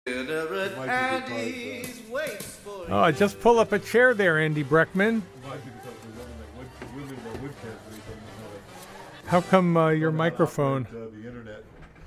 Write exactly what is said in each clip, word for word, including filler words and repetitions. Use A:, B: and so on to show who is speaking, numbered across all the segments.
A: Dinner at Andy's waits for you.
B: Oh, just pull up a chair there, Andy Breckman. How come uh, your microphone?
C: The internet.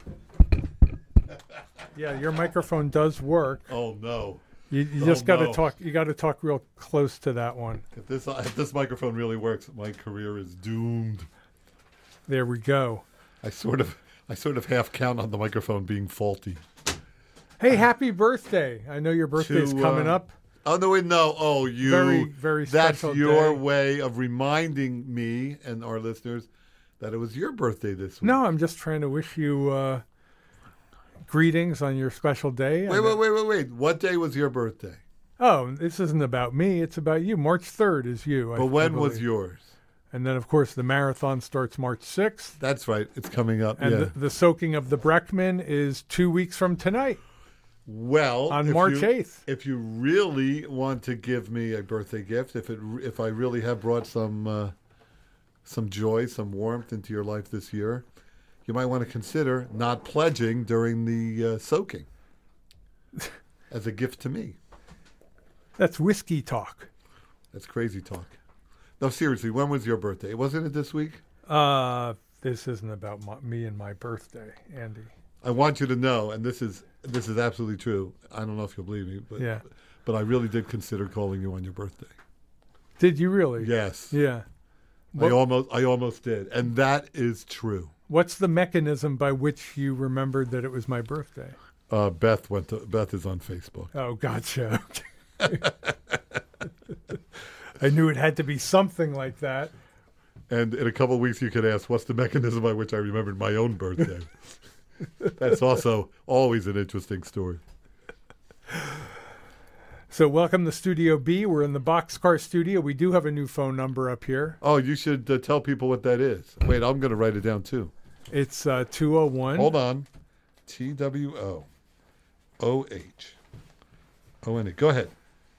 B: Yeah, your microphone does work.
C: Oh no!
B: You, you
C: Oh,
B: just got to
C: no.
B: talk. You got to talk real close to that one.
C: If this if this microphone really works, my career is doomed.
B: There we go.
C: I sort of I sort of half count on the microphone being faulty.
B: Hey, happy birthday! I know your birthday's
C: To,
B: coming
C: uh,
B: up.
C: Oh no! Wait, no! Oh, you.
B: Very, very
C: That's
B: special
C: your
B: day.
C: way of reminding me and our listeners that it was your birthday this week.
B: No, I'm just trying to wish you uh, greetings on your special day.
C: Wait,
B: And,
C: wait, wait, wait, wait! What day was your birthday?
B: Oh, this isn't about me. It's about you. March third is you. I-
C: But
B: I
C: when was
B: believe.
C: yours?
B: And then, of course, the marathon starts March sixth.
C: That's right. It's coming up.
B: And
C: yeah.
B: the, the soaking of the Breckman is two weeks from tonight
C: Well,
B: on
C: if
B: March
C: you-
B: eighth.
C: If you really want to give me a birthday gift, if it if I really have brought some uh, some joy, some warmth into your life this year, you might want to consider not pledging during the uh, soaking as a gift to me.
B: That's whiskey talk.
C: That's crazy talk. No, seriously, when was your birthday? Wasn't it this week?
B: Uh, this isn't about my, me and my birthday, Andy.
C: I want you to know, and this is this is absolutely true. I don't know if you'll believe me, but
B: Yeah.
C: but I really did consider calling you on your birthday.
B: Did you really?
C: Yes.
B: Yeah.
C: I
B: What-
C: almost, I almost did, and that is true.
B: What's the mechanism by which you remembered that it was my birthday?
C: Uh, Beth went to. Beth is on Facebook.
B: Oh, gotcha. I knew it had to be something like that.
C: And in a couple of weeks, you could ask, "What's the mechanism by which I remembered my own birthday?" That's also always an interesting story.
B: So welcome to Studio B. We're in the Boxcar Studio. We do have a new phone number up here.
C: Oh, you should uh, tell people what that is. Wait, I'm going to write it down too.
B: It's uh, two oh one.
C: Hold on. T W O O H O N E. Go ahead.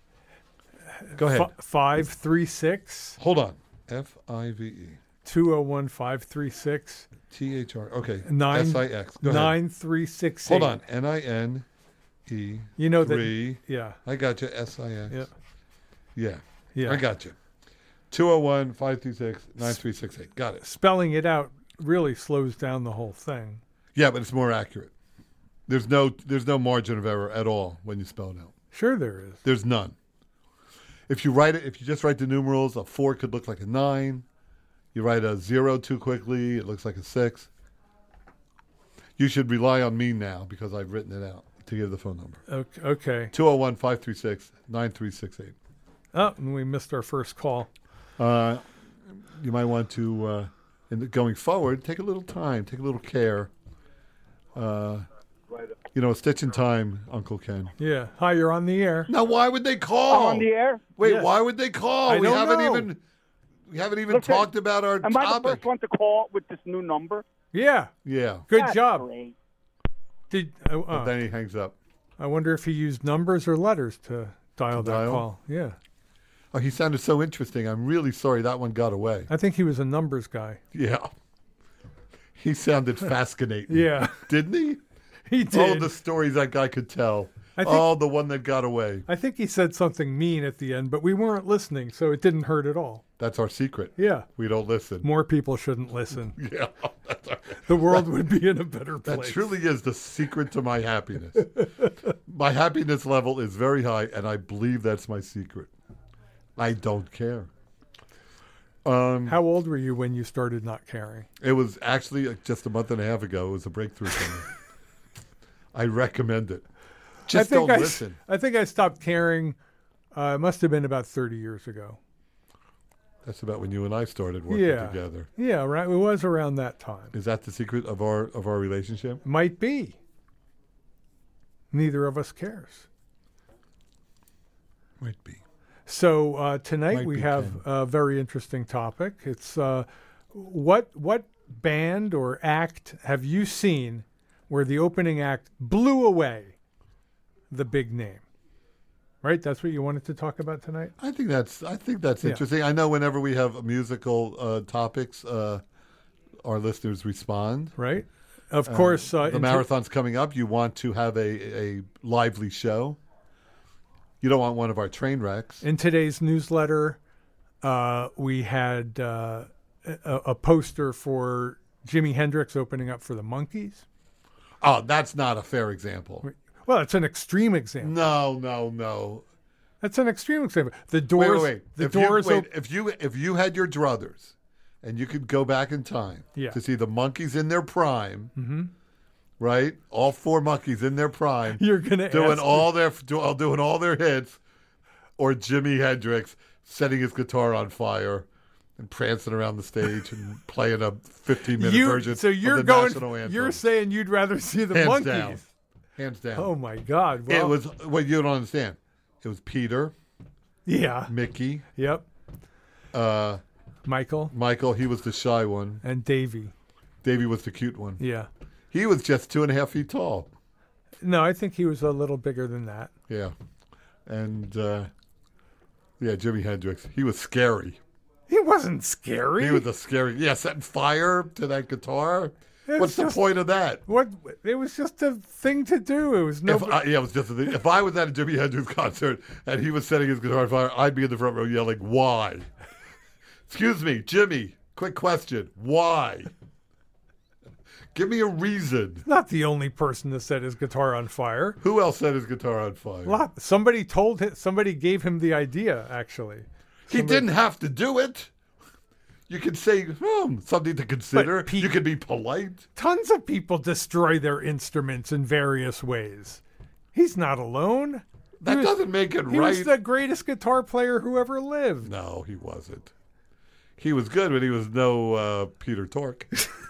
C: Go ahead.
B: five three six,
C: Hold on. F I V E
B: two oh one, five three six,
C: T H R. Okay.
B: Nine-
C: S I X. Go ahead.
B: nine three six eight.
C: Hold on. N I N E.
B: You know that.
C: Three.
B: Yeah.
C: I got you. S I X.
B: Yeah.
C: Yeah.
B: Yeah.
C: I got you. two oh one, five two six, nine three six eight. Got it.
B: Spelling it out really slows down the whole thing.
C: Yeah, but it's more accurate. There's no there's no margin of error at all when you spell it out.
B: Sure there is.
C: There's none. If you write it, if you just write the numerals, a four could look like a nine. You write a zero too quickly, it looks like a six. You should rely on me now because I've written it out to give the phone number.
B: Okay. okay.
C: two oh one, five three six, nine three six eight.
B: Oh, and we missed our first call.
C: Uh, you might want to, uh, in the, going forward, take a little time, take a little care. Uh, you know, a stitch in time, Uncle Ken.
B: Yeah. Hi, you're on the air.
C: Now, why would they call?
D: I'm on the air.
C: Wait,
B: Yes.
C: why would they call?
B: I
C: we
B: don't
C: haven't
B: know.
C: even we haven't even
D: Listen,
C: talked about our
D: Am I the
C: topic.
D: first one to call with this new number?
B: Yeah.
C: Yeah.
B: Good
D: That's
B: job.
D: great.
B: Did uh,
C: But
B: uh,
C: then he hangs up.
B: I wonder if he used numbers or letters to dial
C: To
B: that
C: dial?
B: call. Yeah.
C: Oh, he sounded so interesting. I'm really sorry that one got away.
B: I think he was a numbers guy.
C: Yeah. He sounded fascinating.
B: Yeah.
C: Didn't he?
B: He
C: All
B: did.
C: the stories that guy could tell.
B: I think-
C: Oh, the one that got away.
B: I think he said something mean at the end, but we weren't listening, so it didn't hurt at all.
C: That's our secret.
B: Yeah.
C: We don't listen.
B: More people shouldn't listen.
C: Yeah. That's our,
B: The world would be in a better
C: that
B: place.
C: truly is the secret to my happiness. My happiness level is very high, and I believe that's my secret. I don't care. Um,
B: How old were you when you started not caring?
C: It was actually uh, just a month and a half ago. It was a breakthrough for me. I recommend it. Just
B: I think
C: don't
B: I,
C: listen.
B: I think I stopped caring. Uh, it must have been about thirty years ago.
C: That's about when you and I started working
B: Yeah.
C: together.
B: Yeah, right. It was around that time.
C: Is that the secret of our of our relationship?
B: Might be. Neither of us cares.
C: Might be.
B: So uh, tonight
C: Might
B: we
C: be,
B: have
C: Ken.
B: a very interesting topic. It's uh, what what band or act have you seen where the opening act blew away the big name? Right? That's what you wanted to talk about tonight?
C: I think that's I think that's
B: Yeah.
C: interesting. I know whenever we have musical uh, topics, uh, our listeners respond.
B: Right? Of course, uh,
C: the
B: into-
C: marathon's coming up. You want to have a, a lively show. You don't want one of our train wrecks.
B: In today's newsletter, uh, we had uh, a, a poster for Jimi Hendrix opening up for the Monkees.
C: Oh, that's not a fair example.
B: Well, it's an extreme example.
C: No, no, no.
B: That's an extreme example. The
C: Wait,
B: doors.
C: wait, wait.
B: The
C: if
B: doors.
C: You, wait,
B: op-
C: if you if you had your druthers, and you could go back in time
B: Yeah.
C: to see the Monkees in their prime,
B: mm-hmm.
C: right? All four Monkees in their prime,
B: You're gonna
C: doing
B: ask
C: all their do, doing all their hits, or Jimi Hendrix setting his guitar on fire and prancing around the stage and playing a fifteen minute
B: you,
C: version
B: so you're
C: of the
B: going.
C: national anthem.
B: You're saying you'd rather see the
C: Hands
B: Monkees.
C: down. Hands down.
B: Oh my God! Well,
C: It was what you don't understand. It was Peter,
B: yeah.
C: Mickey,
B: Yep.
C: uh,
B: Michael
C: Michael. He was the shy one.
B: and Davy.
C: Davey was the cute one.
B: Yeah.
C: He was just two and a half feet tall.
B: No, I think he was a little bigger than that.
C: Yeah, and uh, yeah, Jimi Hendrix. He was scary.
B: He wasn't scary.
C: He was a scary. Yeah, setting fire to that guitar.
B: It's
C: What's the
B: just-
C: point of that?
B: What? It was just a thing to do. It was no.
C: If I, yeah, it was just a thing. If I was at a Jimi Hendrix concert and he was setting his guitar on fire, I'd be in the front row yelling, "Why?" Excuse me, Jimmy. Quick question: why? Give me a reason.
B: Not the only person to set his guitar on fire.
C: Who else set his guitar on fire?
B: Lot. Somebody told him. Somebody gave him the idea. Actually,
C: He
B: Somebody-
C: didn't have to do it. You could say, hmm, something to consider.
B: Pete-
C: you could be polite.
B: tons of people destroy their instruments in various ways. He's not alone.
C: That
B: He was-
C: doesn't make it
B: He
C: right.
B: was the greatest guitar player who ever lived.
C: No, he wasn't. He was good, but he was no uh, Peter Tork.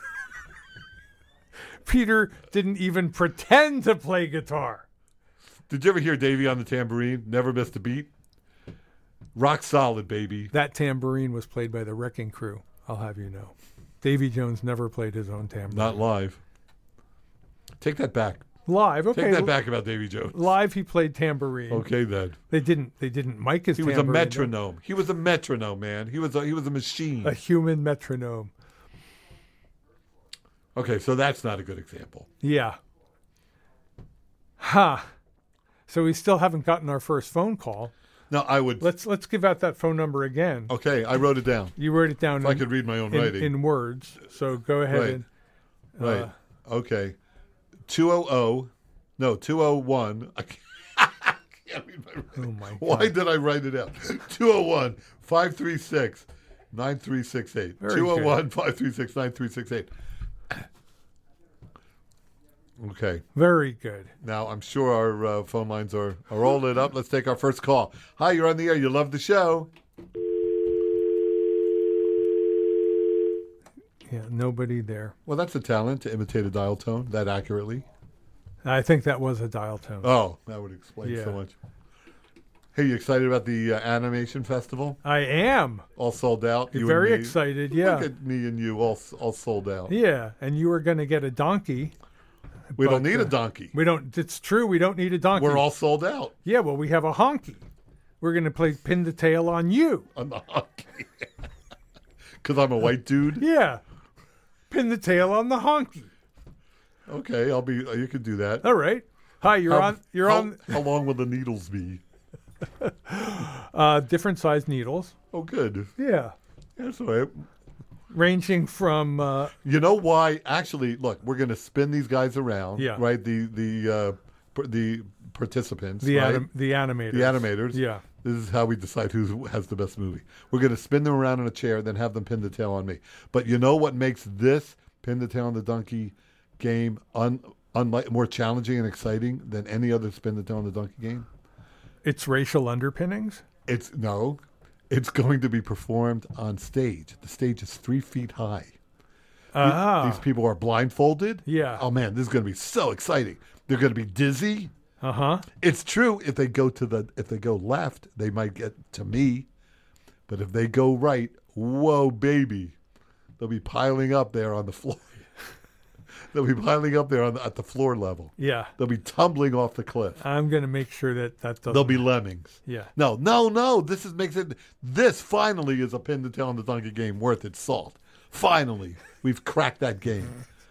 B: Peter didn't even pretend to play guitar.
C: Did you ever hear Davey on the tambourine? Never missed a beat. Rock solid, baby.
B: That tambourine was played by the Wrecking Crew, I'll have you know. Davy Jones never played his own tambourine.
C: Not live. Take that back.
B: Live, okay.
C: Take that back about Davy Jones.
B: Live, he played tambourine.
C: Okay, then.
B: They didn't. They didn't mic his
C: He was a
B: tambourine.
C: metronome. He was a metronome, man. He was a, he was a machine.
B: A human metronome.
C: Okay, so that's not a good example.
B: Yeah. Ha. So we still haven't gotten our first phone call.
C: No, I would.
B: Let's let's give out that phone number again.
C: Okay, I wrote it down.
B: You wrote it down
C: If
B: in,
C: I could read my own
B: in,
C: writing.
B: in words. So go ahead
C: Right.
B: and
C: Right.
B: Uh,
C: Okay. two hundred. No, two oh one. I can't, I can't read my writing.
B: Oh, my God.
C: Why did I write it out? two oh one, five three six, nine three six eight.
B: Very
C: two oh one, five three six, nine three six eight. Okay.
B: very good.
C: Now, I'm sure our uh, phone lines are, are all lit up. Let's take our first call. Hi, you're on the air. You love the show.
B: Yeah, nobody there.
C: Well, that's a talent to imitate a dial tone that accurately.
B: I think that was a dial tone.
C: Oh, that would explain
B: Yeah.
C: so much. Hey, you excited about the uh, animation festival?
B: I am
C: All sold out. You and
B: very
C: me.
B: excited. Yeah.
C: Look at me and you, all all sold out.
B: Yeah, and you were going to get a donkey.
C: we don't
B: but,
C: need
B: uh,
C: a donkey.
B: We don't. It's true. We don't need a donkey.
C: We're all sold out
B: Yeah, well, we have a honky. We're going to play pin the tail on you.
C: on the hockey. Because I'm a white dude.
B: Yeah, pin the tail on the honky.
C: Okay, I'll be. You can do that.
B: All right. Hi, you're
C: How-
B: on. You're
C: how,
B: on
C: How long will the needles be?
B: uh, different size needles.
C: Oh, good.
B: Yeah,
C: That's all right.
B: ranging from uh,
C: You know why? Actually, look, we're going to spin these guys around.
B: Yeah.
C: Right. The the uh, par- the participants.
B: the
C: right?
B: anim- the animators.
C: The animators.
B: Yeah.
C: This is how we decide who has the best movie. We're going to spin them around in a chair, then have them pin the tail on me. But you know what makes this pin the tail on the donkey game un, unlike more challenging and exciting than any other spin the tail on the donkey game?
B: It's racial underpinnings.
C: It's no, it's going to be performed on stage. The stage is three feet high.
B: Ah.
C: These people are blindfolded.
B: Yeah.
C: Oh man, this is going to be so exciting. They're going to be dizzy.
B: Uh huh.
C: It's true. If they go to the, if they go left, they might get to me. But if they go right, whoa, baby, they'll be piling up there on the floor. They'll be piling up there on the, at the floor level.
B: Yeah.
C: They'll be tumbling off the cliff.
B: I'm going to make sure that that doesn't.
C: They'll be lemmings.
B: Yeah.
C: No, no, no. This is makes it. This finally is a pin to tail on the donkey game worth its salt. Finally, we've cracked that game.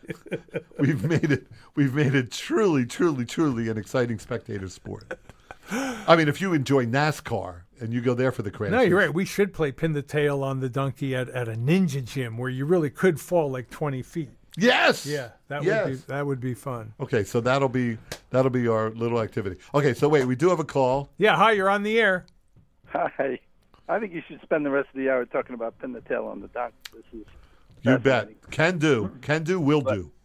C: we've made it. We've made it truly, truly, truly an exciting spectator sport. I mean, if you enjoy NASCAR and you go there for the crashes.
B: No, you're right. We should play pin the tail on the donkey at, at a ninja gym where you really could fall like twenty feet.
C: Yes.
B: Yeah, that
C: yes.
B: would be that would be fun.
C: Okay, so that'll be that'll be our little activity. Okay, so wait, we do have a call.
B: Yeah, hi, you're on the air.
D: Hi. I think you should spend the rest of the hour talking about pin the tail on the dock. This is
C: You bet.
D: fascinating.
C: Can do. Can do. Will
D: But-
C: do.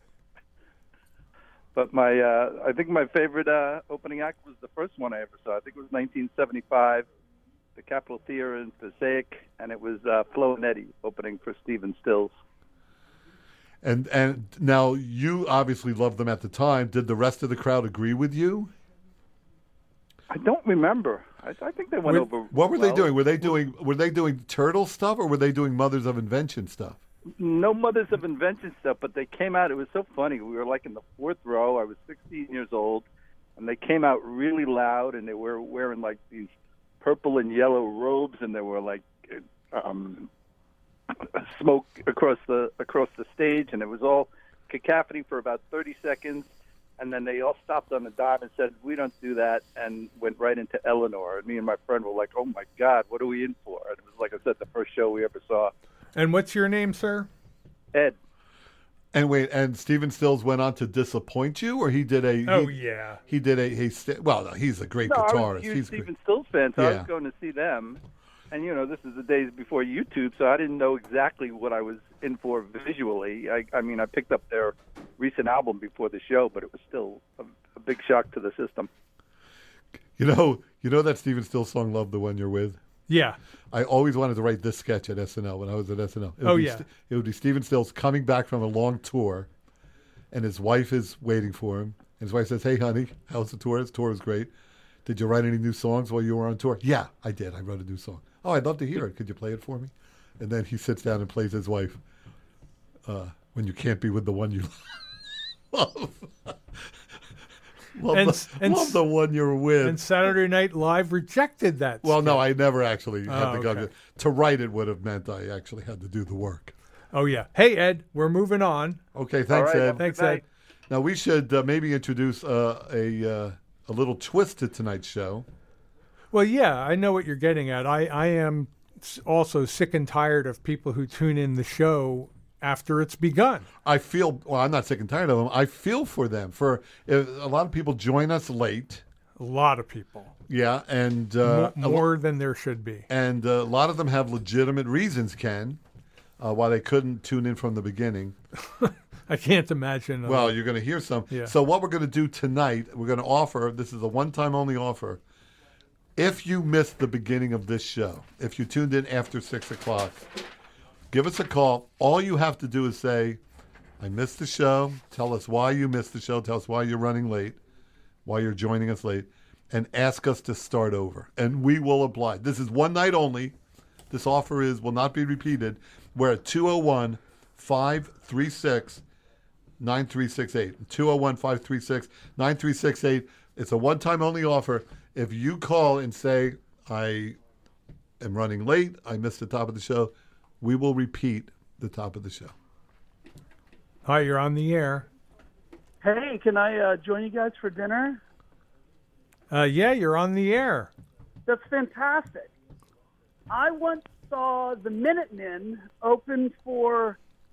D: But my, uh, I think my favorite uh, opening act was the first one I ever saw. I think it was nineteen seventy-five, the Capitol Theater in Passaic, and it was uh, Flo and Eddie opening for Stephen Stills.
C: And and now you obviously loved them at the time. Did the rest of the crowd agree with you?
D: I don't remember. I, I think they went
B: Were-
D: over.
C: What were they
D: well.
C: doing? Were they doing were they doing turtle stuff or were they doing Mothers of Invention stuff?
D: No Mothers of Invention stuff, but they came out. It was so funny. We were like in the fourth row. I was sixteen years old, and they came out really loud, and they were wearing like these purple and yellow robes, and there were like um, smoke across the across the stage, and it was all cacophony for about thirty seconds, and then they all stopped on a dime and said, "We don't do that," and went right into Eleanor. And me and my friend were like, "Oh my God, what are we in for?" And it was like I said, the first show we ever saw.
B: And what's your name, sir?
D: Ed.
C: And wait, and Stephen Stills went on to disappoint you, or he did a
B: Oh
C: he,
B: yeah.
C: he did a he st- well no, he's a great
D: No, I was
C: guitarist.
D: a huge
C: He's
D: Stephen
C: great.
D: Stills fan, so I
C: Yeah.
D: was going to see them. And, you know, this is the days before YouTube, so I didn't know exactly what I was in for visually. I, I mean, I picked up their recent album before the show, but it was still a, a big shock to the system.
C: You know, you know that Stephen Stills song "Love the One You're With."
B: Yeah.
C: I always wanted to write this sketch at S N L when I was at S N L. It would
B: Oh,
C: be
B: yeah.
C: St- it would be Stephen Stills coming back from a long tour, and his wife is waiting for him. And his wife says, "Hey, honey, how's the tour? His tour was great. Did you write any new songs while you were on tour?" "Yeah, I did. I wrote a new song." "Oh, I'd love to hear it. Could you play it for me?" And then he sits down and plays his wife, uh, "When You Can't Be With the One You Love." love,
B: And-
C: the,
B: and-
C: love the one you're with.
B: And Saturday Night Live rejected that.
C: Well, no,
B: sketch.
C: I never actually had
B: Oh,
C: to go.
B: okay.
C: To write it would have meant I actually had to do the work.
B: Oh yeah. Hey Ed, we're moving on.
C: Okay, thanks,
D: All right,
C: Ed.
D: have a
B: Thanks,
D: good
B: Ed.
D: night.
C: Now we should uh, maybe introduce uh, a uh, a little twist to tonight's show.
B: Well, yeah, I know what you're getting at. I, I am s- also sick and tired of people who tune in the show after it's begun.
C: I feel well. I'm not sick and tired of them. I feel for them. For uh, a lot of people join us late.
B: A lot of people.
C: Yeah, and uh,
B: Mo- more than there should be.
C: and uh, a lot of them have legitimate reasons, Ken, uh, why they couldn't tune in from the beginning.
B: I can't imagine. uh,
C: Well, you're going to hear some.
B: Yeah.
C: So what we're going to do tonight, we're going to offer, this is a one-time only offer. If you missed the beginning of this show, if you tuned in after six o'clock, give us a call. All you have to do is say, "I missed the show." Tell us why you missed the show. Tell us why you're running late, why you're joining us late, and ask us to start over. And we will oblige. This is one night only. This offer is will not be repeated. We're at two oh one, five three six, nine three six eight. two oh one, five three six, nine three six eight. It's a one-time only offer. If you call and say, "I am running late, I missed the top of the show," we will repeat the top of the show.
B: Hi, you're on the air.
E: Hey, can I uh, join you guys for dinner?
B: Uh, yeah, you're on the air.
E: That's fantastic. I once saw the Minutemen open for,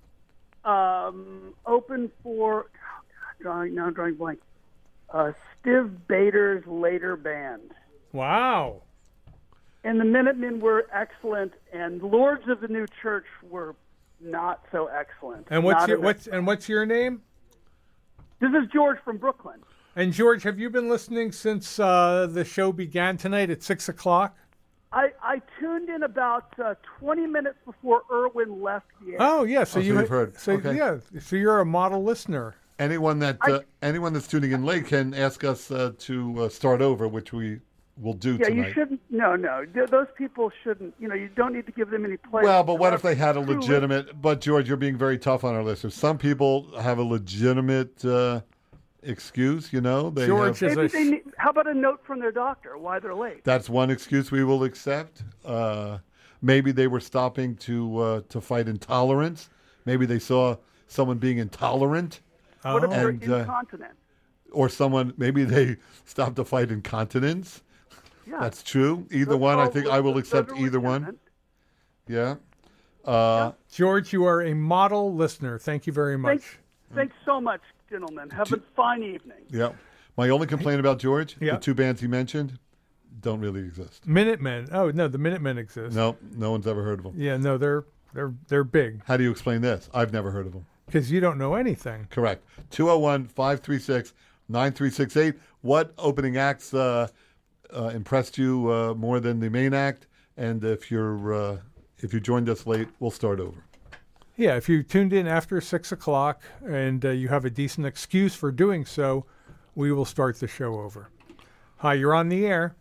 E: um, open for, oh God, drawing, now I'm drawing blank, uh, Stiv Bader's later band.
B: Wow.
E: And the Minutemen were excellent, and Lords of the New Church were not so excellent.
B: And what's
E: Not
B: your
E: as
B: what's and what's your name?
E: This is George from Brooklyn.
B: And George, have you been listening since uh, the show began tonight at six o'clock?
E: I, I tuned in about uh, twenty minutes before Irwin left the air.
B: Oh yeah, so
C: Oh, so
B: you
C: you've heard.
B: So
C: Okay.
B: yeah, so you're a model listener.
C: Anyone that uh, anyone that's tuning in late can ask us uh, to uh, start over, which we will do
E: Yeah,
C: tonight.
E: you shouldn't. No, no, Th- those people shouldn't. You know, you don't need to give them any play.
C: Well, but what if they had a
E: Truly-
C: legitimate? But George, you're being very tough on our listeners. Some people have a legitimate uh, excuse. You know, they
B: George
C: have,
B: is
E: Maybe
B: a
E: they need, how about a note from their doctor why they're late?
C: that's one excuse we will accept. Uh, maybe they were stopping to uh, to fight intolerance. Maybe they saw someone being intolerant,
E: What if
B: Oh.
E: they're
C: And, uh,
E: incontinent?
C: or someone maybe they stopped a fight incontinence.
E: Yeah.
C: That's true. Either
E: Those
C: one, I
E: are-
C: think I will
E: those
C: accept
E: are
C: either one.
E: legitimate.
C: Yeah. Uh,
B: George, you are a model listener. Thank you very much.
E: Thanks, thanks so much, gentlemen. Have a fine evening.
C: yeah. My only complaint about George,
B: Yeah.
C: the two bands he mentioned, don't really exist.
B: Minutemen. Oh no, the Minutemen exist.
C: No, no one's ever heard of them.
B: Yeah, no, they're they're they're big
C: How do you explain this? I've never heard of them.
B: because you don't know anything.
C: Correct. two oh one, five three six, nine three six eight. What opening acts uh, uh, impressed you uh, more than the main act? And if you're uh, if you joined us late, we'll start over.
B: Yeah, if you tuned in after six o'clock and uh, you have a decent excuse for doing so, we will start the show over. Hi, you're on the air.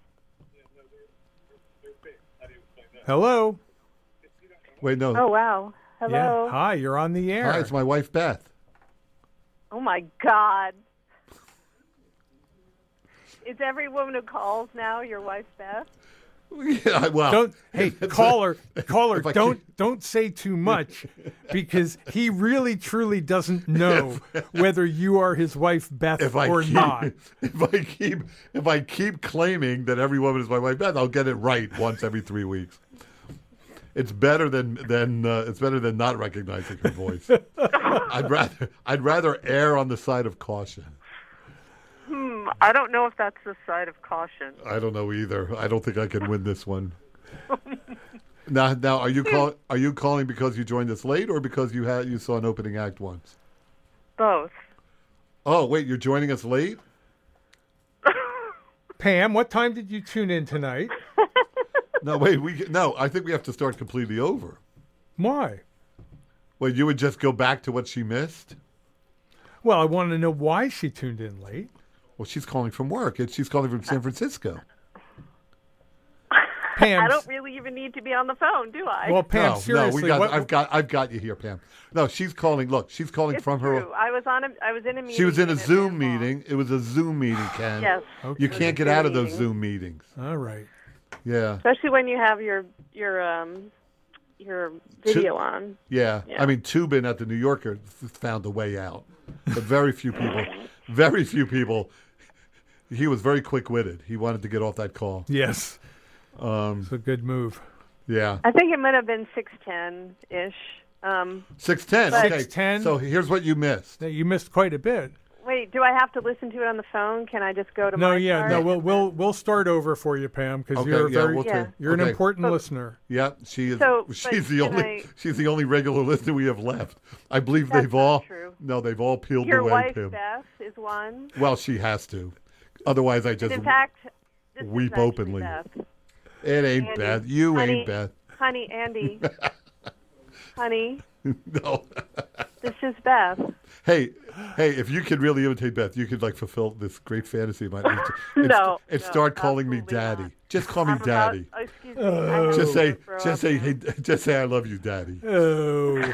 B: Hello.
C: Wait, no.
F: Oh, wow. Hello.
B: Yeah. Hi, you're on the air.
C: Hi, it's my wife Beth.
F: Oh, my God. Is every woman who calls now your wife, Beth?
C: Yeah, well,
B: Don't hey caller caller
C: if I
B: don't
C: keep-
B: don't say too much because he really truly doesn't know whether you are his wife Beth
C: if I
B: or
C: keep,
B: not.
C: if I keep if I keep claiming that every woman is my wife Beth, I'll get it right once every three weeks. It's better than than uh, it's better than not recognizing her voice. I'd rather I'd rather err on the side of caution.
F: Hmm, I don't know if that's the side of caution.
C: I don't know either. I don't think I can win this one. now, now, are you call, Are you calling because you joined us late, or because you had you saw an opening act once?
F: Both.
C: Oh, wait, you're joining us late?
B: Pam, what time did you tune in tonight?
C: No, wait, we no. I think we have to start completely over.
B: Why?
C: Well, you would just go back to what she missed.
B: Well, I want to know why she tuned in late.
C: Well, she's calling from work. and She's calling from San Francisco.
B: Pam,
F: I don't really even need to be on the phone, do I?
B: well, Pam,
C: no,
B: seriously,
C: no, we got.
B: what,
C: I've got. I've got you here, Pam. No, she's calling. Look, she's calling
F: it's
C: from
F: true.
C: her.
F: I was on a. I was in a meeting.
C: She was in a
F: and it
C: Zoom
F: ran long.
C: meeting. It was a Zoom meeting, Ken.
F: Yes.
B: Okay.
C: You can't get
F: Zoom
C: out of those
F: meeting.
C: Zoom meetings.
B: all right.
C: Yeah.
F: Especially when you have your your um your video on.
C: Yeah.
F: Yeah.
C: I mean, Tubin at the New Yorker f- found a way out, but very few people, very few people. He was very quick-witted. He wanted to get off that call.
B: Yes,
C: Um,
B: it's a good move.
C: yeah.
F: I think it might have been six ten ish. Um,
C: six ten.
F: But-
C: Okay.
B: six ten?
C: So here's what you missed.
B: You missed quite a bit.
F: wait, do I have to listen to it on the phone? Can I just go to
B: No,
F: my
B: yeah,
F: part
B: no,
F: and
B: we'll
F: then-
B: we'll we'll start over for you, Pam, because
C: Okay.
B: you're a
C: yeah.
B: very
C: We'll
F: Yeah.
C: take.
B: you're an
C: okay.
B: important
F: But-
B: listener.
C: Yeah. She is.
F: So, but
C: she's the
F: can
C: only.
F: I-
C: She's the only regular listener we have left. I believe
F: That's
C: they've
F: not
C: all.
F: true.
C: No, they've all peeled
F: Your
C: away.
F: wife,
C: Pam.
F: Beth, is one.
C: Well, she has to. Otherwise, I just.
F: In fact, this is
C: weep
F: actually
C: openly.
F: Beth.
C: it ain't
F: Andy,
C: Beth. You
F: honey,
C: ain't Beth.
F: Honey, Andy. honey,
C: No.
F: this is Beth.
C: Hey, hey! If you could really imitate Beth, you could like fulfill this great fantasy of mine. And, and,
F: No,
C: and
F: no,
C: start calling me
F: absolutely
C: Daddy.
F: not.
C: Just call me
F: I'm about-
C: Daddy.
F: oh, excuse me. I have
C: Just
F: to
C: say,
F: throw
C: just
F: up
C: say,
F: now.
C: hey, just say, I love you, Daddy.
B: Oh,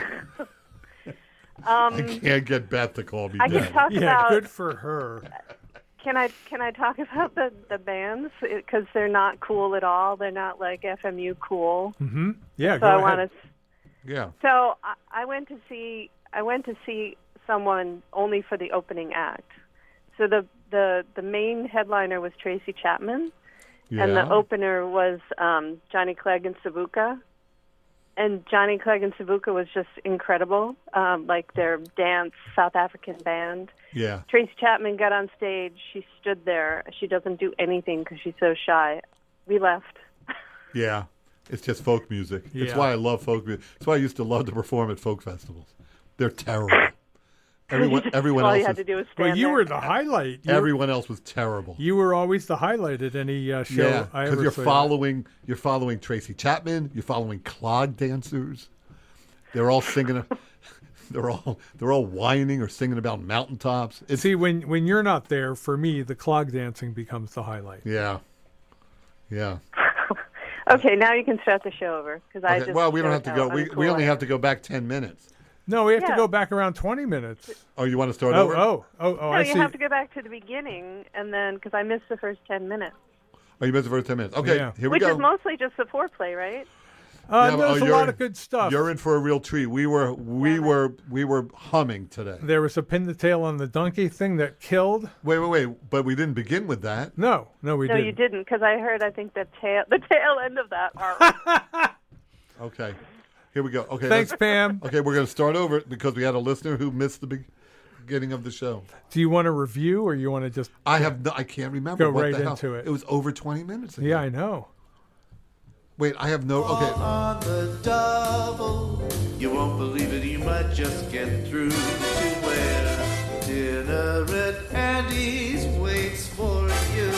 F: Um,
C: I can't get Beth to call me
F: I can
C: Daddy.
F: talk
B: yeah,
F: about.
B: good for her.
F: Can I can I talk about the the bands because they're not cool at all. They're not like F M U cool.
B: Mm-hmm. Yeah,
F: So
B: go
F: I
B: ahead.
F: want to.
C: Yeah.
F: So I, I went to see I went to see someone only for the opening act. So the the the main headliner was Tracy Chapman,
C: Yeah.
F: and the opener was um, Johnny Clegg and Savuka. And Johnny Clegg and Savuka was just incredible, um, like their dance South African band.
C: yeah.
F: Tracy Chapman got on stage. She stood there. She doesn't do anything because she's so shy. We left.
C: Yeah. It's just folk music. It's
B: Yeah.
C: why I love folk music. It's why I used to love to perform at folk festivals. They're terrible. Everyone, everyone
F: All
C: else,
F: you had
C: is,
F: to do was stand
B: Well, you
F: there.
B: were the highlight. You,
C: everyone else was terrible.
B: you were always the highlight at any uh, show
C: Yeah,
B: I
C: because
B: ever
C: you're
B: saw.
C: following you're following Tracy Chapman. You're following clog dancers. They're all singing. They're all they're all whining or singing about mountaintops. It's
B: See, when when you're not there, for me, the clog dancing becomes the highlight.
C: yeah, yeah.
F: Okay, now you can start the show over because I
C: Okay,
F: just.
C: well, we don't
F: showed
C: have to
F: how
C: go. We
F: uncool
C: we only
F: I
C: have
F: am.
C: to go back ten minutes.
B: No, we have to
F: Yeah.
B: go back around twenty minutes.
C: Oh, you want to start
B: Oh,
C: over?
B: oh, oh, oh!
F: No,
B: I
F: you
B: see.
F: have to go back to the beginning and then because I missed the first ten minutes,
C: Oh, you missed the first ten minutes. Okay,
B: Yeah.
C: here we
F: which
C: go.
F: is mostly just the foreplay, right?
B: Uh,
C: Yeah, but-
B: there's
C: oh,
B: a
C: you're-
B: lot of good stuff.
C: You're in for a real treat. We were we were we were humming today.
B: There was a pin the tail on the donkey thing that killed.
C: Wait, wait, wait. But we didn't begin with that.
B: No, no, we
F: No,
B: didn't.
F: you didn't, because I heard, I think, the tail, the tail end of that part.
C: Okay. Here we go. Okay.
B: Thanks,
C: let's-
B: Pam.
C: Okay, we're going to start over because we had a listener who missed the be- beginning of the show.
B: Do you want to review, or you want to just?
C: I have no, I can't remember.
B: Go
C: what
B: right
C: the hell.
B: into it.
C: It was over twenty minutes ago.
B: Yeah, I know.
C: Wait, I have no. Okay.
A: On the double, you won't believe it, you might just get through to where dinner at Andy's waits for you.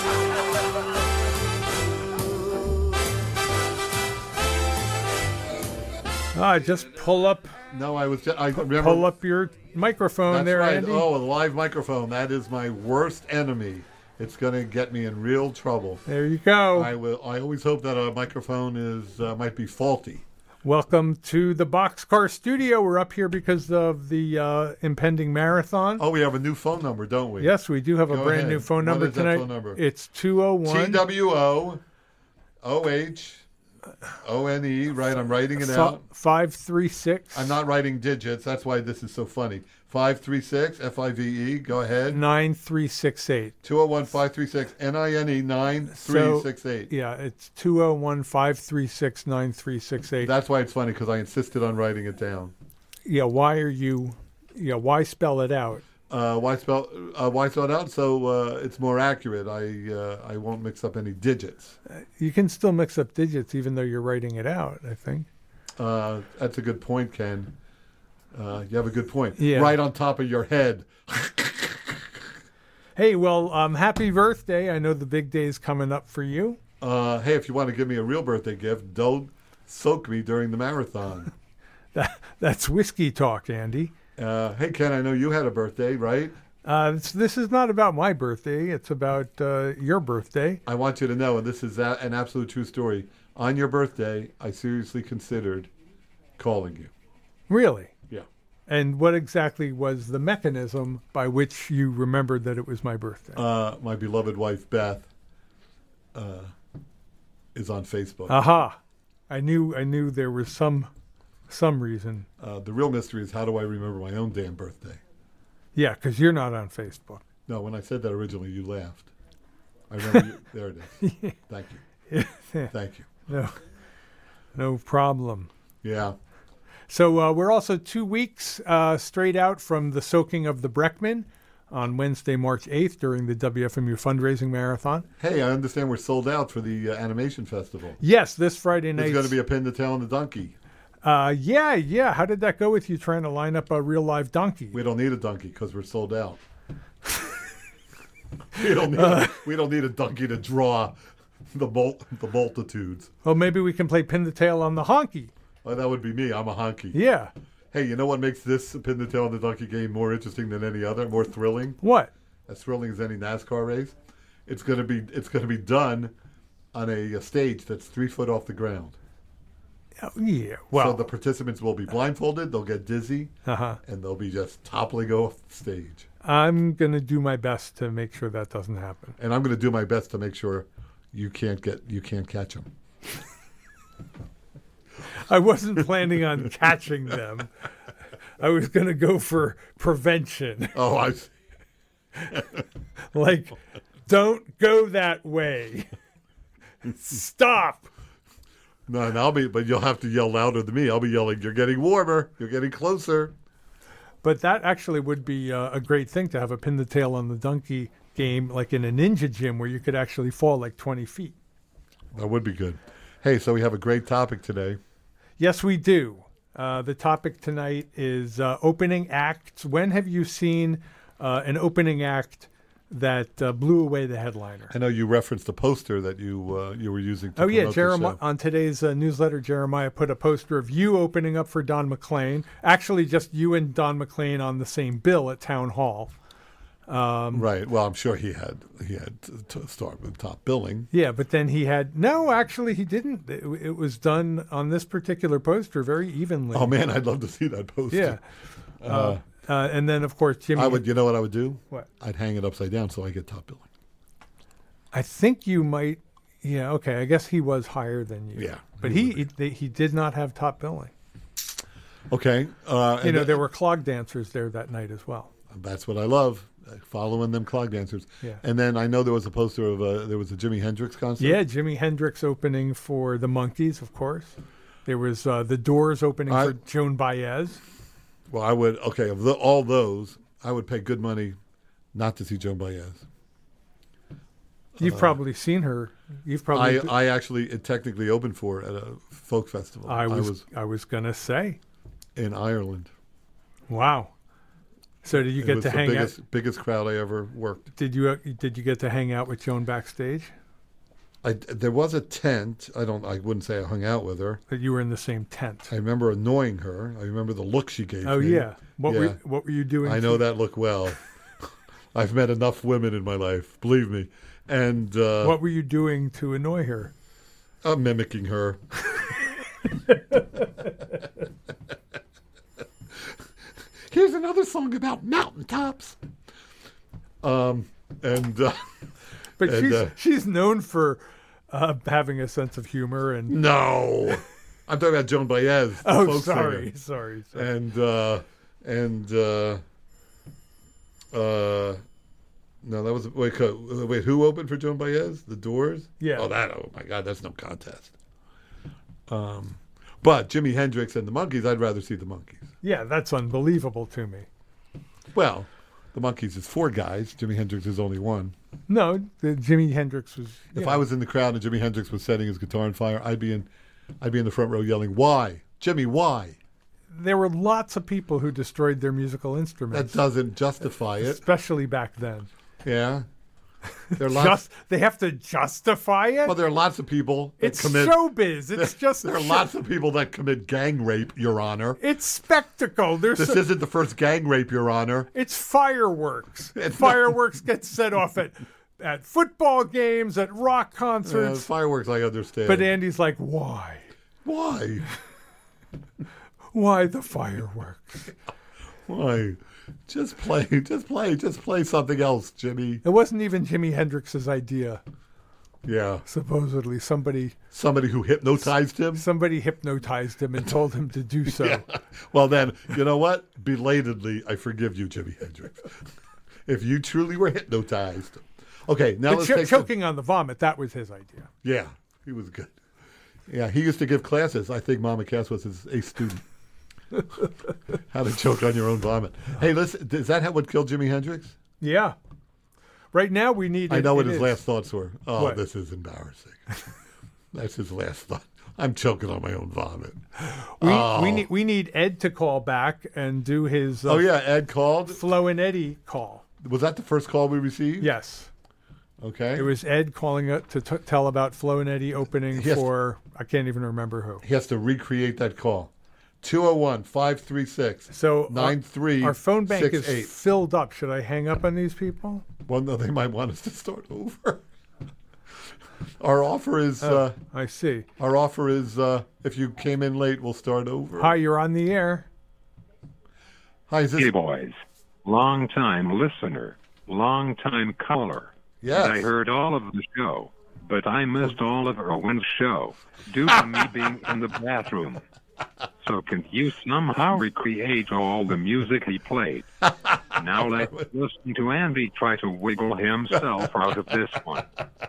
B: Ah, just pull up,
C: No, I was. Just, I remember.
B: pull up your microphone
C: That's
B: there,
C: right.
B: Andy.
C: Oh, a live microphone. That is my worst enemy. It's going to get me in real trouble.
B: There you go.
C: I will. I always hope that a microphone is uh, might be faulty.
B: Welcome to the Boxcar Studio. We're up here because of the uh, impending marathon.
C: Oh, we have a new phone number, don't we?
B: Yes, we do have a
C: Go
B: brand
C: ahead.
B: new phone
C: What
B: number
C: is that
B: tonight.
C: phone number?
B: It's two oh
C: T
B: one
C: W O O H O N E. Right, I'm writing it out.
B: five three six
C: I'm not writing digits. That's why this is so funny. five three six F I V E. Go ahead.
B: nine three six eight.
C: two oh one, five three six N I N E nine three six eight.
B: Yeah, it's two oh one, five three six, nine three six eight.
C: That's why it's funny because I insisted on writing it down.
B: Yeah, why are you, yeah, why spell it out?
C: Uh, why spell uh, why spell it out so uh, it's more accurate? I uh, I won't mix up any digits.
B: You can still mix up digits even though you're writing it out, I think.
C: Uh, that's a good point, Ken. Uh, you have a good point.
B: Yeah.
C: Right on top of your head.
B: Hey, well, um, happy birthday. I know the big day's coming up for you.
C: Uh, hey, if you want to give me a real birthday gift, don't soak me during the marathon.
B: That, that's whiskey talk, Andy.
C: Uh, hey, Ken, I know you had a birthday, right?
B: Uh, this, this is not about my birthday. It's about uh, your birthday.
C: I want you to know, and this is a, an absolute true story. On your birthday, I seriously considered calling you.
B: Really?
C: Yeah.
B: And what exactly was the mechanism by which you remembered that it was my birthday?
C: Uh, my beloved wife, Beth, uh, is on Facebook.
B: Aha. I knew I knew there was some some reason.
C: Uh, the real mystery is how do I remember my own damn birthday?
B: Yeah, because you're not on Facebook.
C: No, when I said that originally, you laughed. I remember you. There it is. Thank you. Thank you.
B: No, no problem.
C: Yeah.
B: So uh, we're also two weeks uh, straight out from the soaking of the Breckman on Wednesday, March eighth during the W F M U fundraising marathon.
C: Hey, I understand we're sold out for the uh, animation festival.
B: Yes, this Friday night.
C: It's going to be a pin the tail and the donkey.
B: Uh, yeah, yeah. How did that go with you trying to line up a real live donkey?
C: We don't need a donkey because we're sold out. we don't need a, we don't need a donkey to draw the mul- the multitudes.
B: Well, maybe we can play pin the tail on the honky.
C: Well, that would be me. I'm a honky.
B: Yeah.
C: Hey, you know what makes this pin the tail and the donkey game more interesting than any other, more thrilling?
B: What?
C: As thrilling as any NASCAR race. It's going to be it's going to be done on a, a stage that's three foot off the ground.
B: Oh, yeah. Well.
C: So the participants will be blindfolded. They'll get dizzy,
B: uh-huh.
C: and they'll be just toppling off the stage.
B: I'm going to do my best to make sure that doesn't happen.
C: And I'm going to do my best to make sure you can't get you can't catch them.
B: I wasn't planning on catching them. I was going to go for prevention.
C: Oh, I see.
B: Like, don't go that way. Stop.
C: No, and I'll be, but you'll have to yell louder than me. I'll be yelling, "You're getting warmer. You're getting closer."
B: But that actually would be uh, a great thing to have a pin the tail on the donkey game, like in a ninja gym where you could actually fall like twenty feet.
C: That would be good. Hey, so we have a great topic today.
B: Yes, we do. Uh, the topic tonight is uh, opening acts. When have you seen uh, an opening act that uh, blew away the headliner?
C: I know you referenced a poster that you uh, you were using. To
B: Oh yeah,
C: promote the
B: Jeremiah.
C: show.
B: On today's uh, newsletter, Jeremiah put a poster of you opening up for Don McLean. Actually, just you and Don McLean on the same bill at Town Hall. Um,
C: Right. Well, I'm sure he had he had to, to start with top billing.
B: Yeah, but then he had no. Actually, he didn't. It, it was done on this particular poster very evenly.
C: Oh man, I'd love to see that poster.
B: Yeah. Uh, uh, and then of course Jimmy.
C: I would. You know what I would do?
B: What?
C: I'd hang it upside down so I get top billing.
B: I think you might. Yeah. Okay. I guess he was higher than you.
C: Yeah.
B: But he he, they, he did not have top billing.
C: Okay. Uh,
B: You
C: and
B: know,
C: th-
B: there were clog dancers there that night as well.
C: That's what I love, uh, following them clog dancers.
B: Yeah.
C: And then I know there was a poster of a, there was a Jimi Hendrix concert.
B: Yeah, Jimi Hendrix opening for the Monkees, of course. There was uh, the Doors opening
C: I-
B: for Joan Baez.
C: Well, I would, okay, of the, all those, I would pay good money not to see Joan Baez.
B: You've probably seen her. You've probably.
C: I, I actually it technically opened for her at a folk festival.
B: I was.
C: I was
B: I was gonna say.
C: in Ireland.
B: Wow. So did you
C: It
B: get
C: was
B: to
C: the
B: hang
C: biggest,
B: out?
C: biggest crowd I ever worked.
B: Did you uh, did you get to hang out with Joan backstage?
C: I, there was a tent. I don't. I wouldn't say I hung out with her.
B: That you were in the same tent?
C: I remember annoying her. I remember the look she gave
B: Oh
C: me.
B: yeah. What
C: Yeah.
B: were What were you doing?
C: I know
B: to-
C: that look well. I've met enough women in my life, believe me. And uh,
B: What were you doing to annoy her?
C: I'm mimicking her. Here's another song about mountaintops. Um, and uh,
B: But
C: And,
B: she's
C: uh,
B: she's known for uh, having a sense of humor and.
C: no, I'm talking about Joan Baez. the
B: Oh,
C: folk
B: sorry,
C: singer.
B: sorry, sorry.
C: And uh, and uh, uh, no, that was wait. co- Wait, who opened for Joan Baez? The Doors.
B: Yeah.
C: Oh, that. Oh my God, that's no contest. Um, but Jimi Hendrix and the Monkees, I'd rather see the Monkees.
B: Yeah, that's unbelievable to me.
C: Well, the Monkees is four guys. Jimi Hendrix is only one.
B: No, the Jimi Hendrix was.
C: If
B: yeah.
C: I was in the crowd and Jimi Hendrix was setting his guitar on fire, I'd be in, I'd be in the front row yelling, "Why, Jimmy? Why?"
B: There were lots of people who destroyed their musical
C: That
B: instruments,
C: doesn't justify it.
B: especially back then.
C: Yeah, there are lots.
B: Just they have to justify it.
C: well, there are lots of people that
B: It's
C: commit.
B: showbiz. It's just
C: there are
B: show-
C: lots of people that commit gang rape, Your Honor.
B: It's spectacle. There's
C: This
B: so-
C: isn't the first gang rape, Your Honor.
B: it's fireworks.
C: It's
B: fireworks get set off at at football games, at rock
C: Uh,
B: concerts.
C: fireworks, I understand.
B: But Andy's like, why?
C: why?
B: Why the fireworks?
C: Why? Just play. Just play. Just play something else, Jimmy.
B: It wasn't even Jimi Hendrix's idea.
C: Yeah.
B: Supposedly, somebody
C: Somebody who hypnotized him.
B: somebody hypnotized him and told him to do so.
C: Yeah. Well, then, you know what? Belatedly, I forgive you, Jimi Hendrix. If you truly were hypnotized. Okay, now
B: But
C: let's
B: cho-
C: take some-
B: choking on the vomit, that was his idea.
C: Yeah, he was good. Yeah, he used to give classes. I think Mama Cass was his a student. How to choke on your own vomit. Hey, listen, is that how what killed Jimi Hendrix?
B: Yeah. Right now, we need.
C: I
B: it-
C: know what
B: it
C: his
B: is.
C: last thoughts were. Oh,
B: What?
C: this is embarrassing. That's his last thought. I'm choking on my own vomit.
B: We,
C: Oh.
B: we need we need Ed to call back and do his uh,
C: Oh, yeah, Ed called.
B: Flo and Eddie call.
C: Was that the first call we received?
B: Yes,
C: Okay.
B: it was Ed calling up to t- tell about Flo and Eddie opening
C: Yes.
B: for I can't even remember who.
C: He has to recreate that call. two oh one, five three six,
B: So
C: nine three
B: our phone bank
C: six
B: is
C: eight.
B: filled up. Should I hang up on these people?
C: Well, no, they might want us to start over. Our offer is uh,
B: I see.
C: our offer is uh, if you came in late, we'll start over.
B: Hi, you're on the air.
C: Hi, is this?
G: Hey, boys. Long time listener, long time caller.
C: Yes.
G: I heard all of the show, but I missed all of Erwin's show due to me being in the bathroom. So can you somehow recreate all the music he played? Now let's listen to Andy try to wiggle himself out of this one.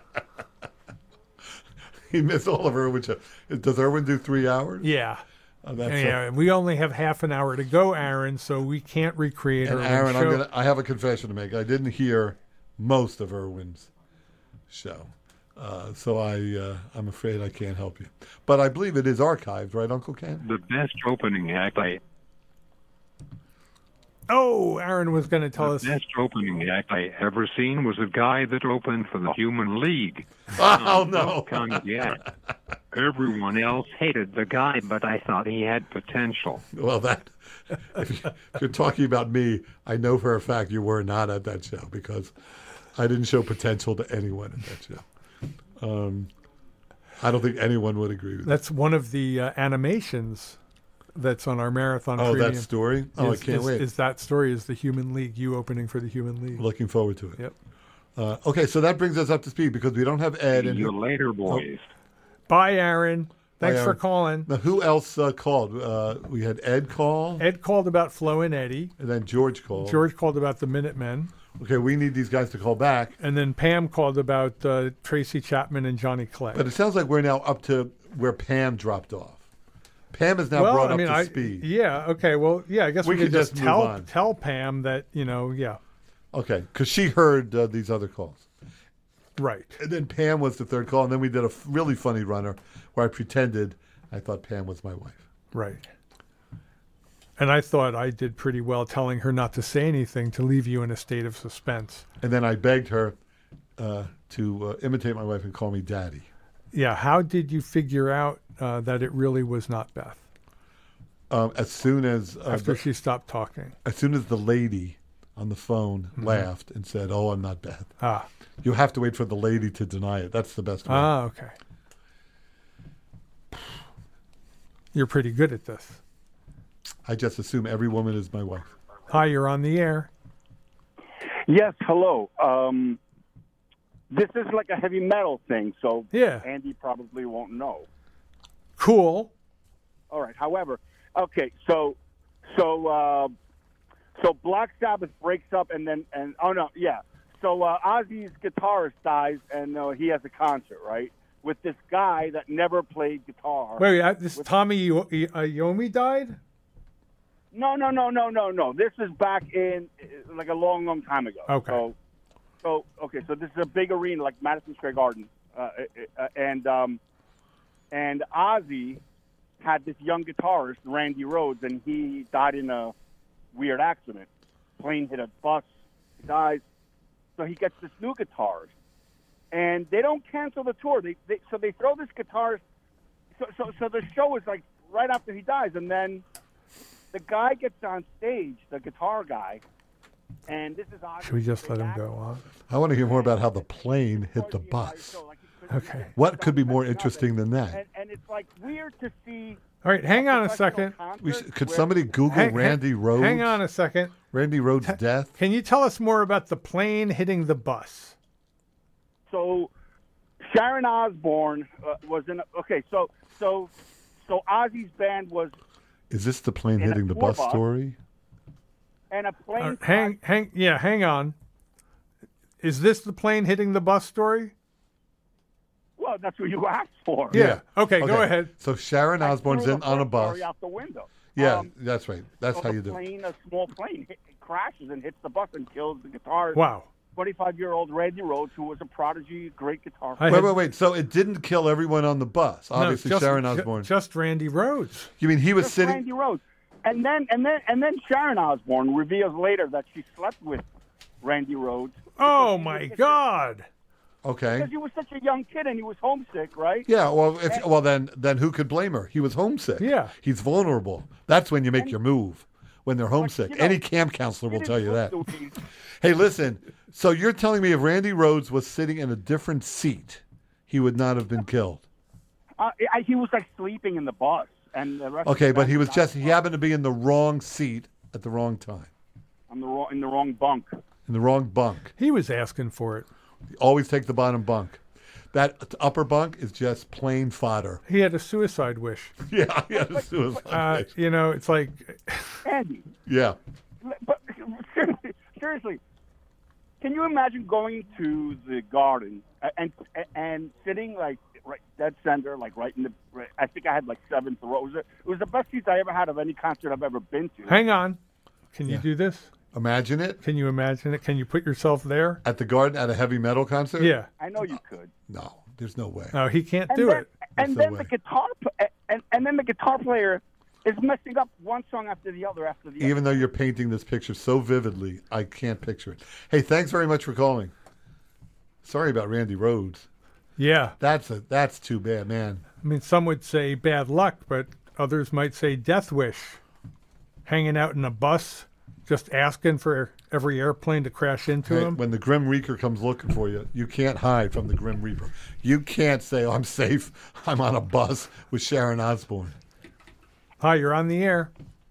C: He missed all of Irwin. Does Irwin do three hours?
B: Yeah.
C: Oh, that's
B: Yeah, and we only have half an hour to go, Aaron, so we can't recreate
C: And
B: her
C: Aaron,
B: show.
C: I'm gonna. I have a confession to make. I didn't hear most of Irwin's show, uh, so I. Uh, I'm afraid I can't help you. But I believe it is archived, right, Uncle Ken?
G: The best opening act I
B: Oh, Aaron was going to tell
G: the
B: us.
G: best opening act I ever seen was a guy that opened for the Human League.
C: Oh no!
G: Come yet. Everyone else hated the guy, but I thought he had potential.
C: Well, that. If, you, if you're talking about me, I know for a fact you were not at that show because I didn't show potential to anyone at that show. Um, I don't think anyone would agree with that.
B: That's one of the uh, animations that's on our marathon.
C: Oh,
B: premium.
C: that story! Oh,
B: is,
C: I can't
B: is,
C: wait.
B: Is that story is the Human League? You opening for the Human League?
C: Looking forward to it.
B: Yep.
C: Uh, okay, so that brings us up to speed because we don't have Ed
G: See
C: and
G: you later, boys.
B: Bye, Aaron. Thanks
C: Hi,
B: for
C: Aaron.
B: calling.
C: Now, who else uh, called? Uh, we had Ed call,
B: Ed called about Flo and Eddie.
C: and then George called.
B: George called about the Minutemen.
C: Okay, we need these guys to call back.
B: And then Pam called about uh, Tracy Chapman and Johnny Clegg.
C: But it sounds like we're now up to where Pam dropped off. Pam is now
B: well,
C: brought
B: I mean,
C: up to
B: I,
C: speed.
B: Yeah, okay. Well, yeah, I guess
C: We
B: we,
C: could
B: could just
C: just move
B: tell
C: on.
B: tell Pam that, you know, yeah,
C: Okay, because she heard uh, these other calls.
B: right.
C: And then Pam was the third call, and then we did a f- really funny runner where I pretended I thought Pam was my wife.
B: Right. And I thought I did pretty well telling her not to say anything to leave you in a state of suspense.
C: And then I begged her uh, to uh, imitate my wife and call me daddy.
B: Yeah, how did you figure out uh, that it really was not Beth
C: Um, as soon as uh,
B: after
C: the,
B: she stopped talking?
C: as soon as the lady on the phone
B: Mm-hmm.
C: laughed and said, "Oh, I'm not Beth,"
B: Ah,
C: you have to wait for the lady to deny it. That's the best way.
B: ah, okay. You're pretty good at this.
C: I just assume every woman is my wife.
B: Hi, you're on the air.
H: Yes, hello. Um, this is like a heavy metal thing, so
B: Yeah.
H: Andy probably won't know.
B: Cool.
H: All right. However, okay, so so uh, so Black Sabbath breaks up, and then and oh no, yeah. So uh, Ozzy's guitarist dies, and uh, he has a concert, right, with this guy that never played guitar.
B: Wait, uh, this Tommy Yo- uh, Yomi died?
H: No, no, no, no, no, no. This is back in uh, like a long, long time ago.
B: Okay.
H: So, so okay. So this is a big arena like Madison Square Garden, uh, uh, and um, and Ozzy had this young guitarist, Randy Rhoads, and he died in a weird accident. Plane hit a bus. He dies. So he gets this new guitarist, and they don't cancel the tour. They, they so they throw this guitarist. So so so the show is like right after he dies, and then the guy gets on stage, the guitar guy, and this is Ozzy.
B: Should we just let him go on?
C: I want to hear more about how the plane hit the bus.
B: Okay.
C: What could be more interesting than that?
H: And, and it's like weird to see.
B: All right, hang on a
H: professional
B: second.
H: concert
C: We should, could
H: where-
C: somebody Google
B: Hang-
C: Randy
B: hang-
C: Rhoads?
B: Hang on a second.
C: Randy Rhoads' death?
B: Can you tell us more about the plane hitting the bus?
H: So Sharon Osbourne uh, was in. Okay, so so so Ozzy's band was
C: Is this the plane
H: In a
C: hitting the
H: tour
C: bus
H: bus.
C: story?
H: and a plane.
B: Uh, hang, hang, yeah, hang on. Is this the plane hitting the bus story?
H: Well, that's what you asked for.
B: Yeah. Okay, go ahead.
C: So Sharon
H: I
C: Osbourne's
H: threw
C: in
H: the
C: on a
H: first
C: bus.
H: story out the window.
C: Yeah,
H: Um,
C: that's right. That's
H: so
C: how
H: the
C: you do it.
H: plane, a small plane, hit, crashes and hits the bus and kills the guitarist.
B: Wow.
H: twenty-five-year-old Randy Rhoads, who was a prodigy, great guitar
B: I
H: player.
C: Wait,
B: had-
C: wait, wait. So it didn't kill everyone on the bus.
B: No,
C: Obviously,
B: just-
C: Sharon
B: ju-
C: Osbourne.
B: Just Randy Rhoads.
C: you mean he was
H: Just
C: sitting?
H: Randy Rhoads. And then, and then, and then Sharon Osbourne reveals later that she slept with Randy Rhoads.
B: Oh
H: because he
B: my
H: was such a-
B: God.
C: Okay.
H: Because he was such a young kid and he was homesick, right?
C: Yeah. Well, if well then then who could blame her? He was homesick.
B: Yeah.
C: He's vulnerable. That's when you make your move. When they're homesick.
H: you know,
C: Any camp counselor will
H: He
C: tell you that.
H: didn't look the way-
C: Hey, listen. So you're telling me if Randy Rhoads was sitting in a different seat, he would not have been killed?
H: Uh, I, he was like sleeping in the bus, and the rest.
C: Okay,
H: of the
C: but
H: band
C: he was
H: out
C: just
H: the
C: he
H: bus.
C: happened to be in the wrong seat at the wrong time,
H: on the wrong in the wrong bunk.
C: in the wrong bunk.
B: He was asking for it.
C: Always take the bottom bunk. That upper bunk is just plain fodder.
B: He had a suicide wish.
C: Yeah, yeah, it's suicide.
B: Uh, you know, it's like,
H: Andy,
C: yeah.
H: but seriously, seriously, can you imagine going to the garden and and, and sitting like right dead center, like right in the? Right, I think I had like seventh row. It was, it was the best seats I ever had of any concert I've ever been to.
B: hang on. Can you
C: Yeah.
B: do this?
C: Imagine it
B: Can you imagine it? Can you put yourself there?
C: at the Garden at a heavy metal concert.
B: Yeah.
H: I know you could.
C: No, there's no way.
B: No, he can't
H: And
B: do
H: then,
B: it.
H: and
C: There's no
H: then
C: way.
H: the guitar pl- and and then the guitar player is messing up one song after the other after the other.
C: Even though you're painting this picture so vividly, I can't picture it. Hey, thanks very much for calling. Sorry about Randy Rhoads.
B: Yeah.
C: That's a that's too bad, man.
B: I mean, some would say bad luck, but others might say death wish. Hanging out in a bus, just asking for every airplane to crash into
C: Hey,
B: him.
C: when the Grim Reaper comes looking for you, you can't hide from the Grim Reaper. You can't say, oh, I'm safe. I'm on a bus with Sharon Osbourne.
B: Hi, you're on the air.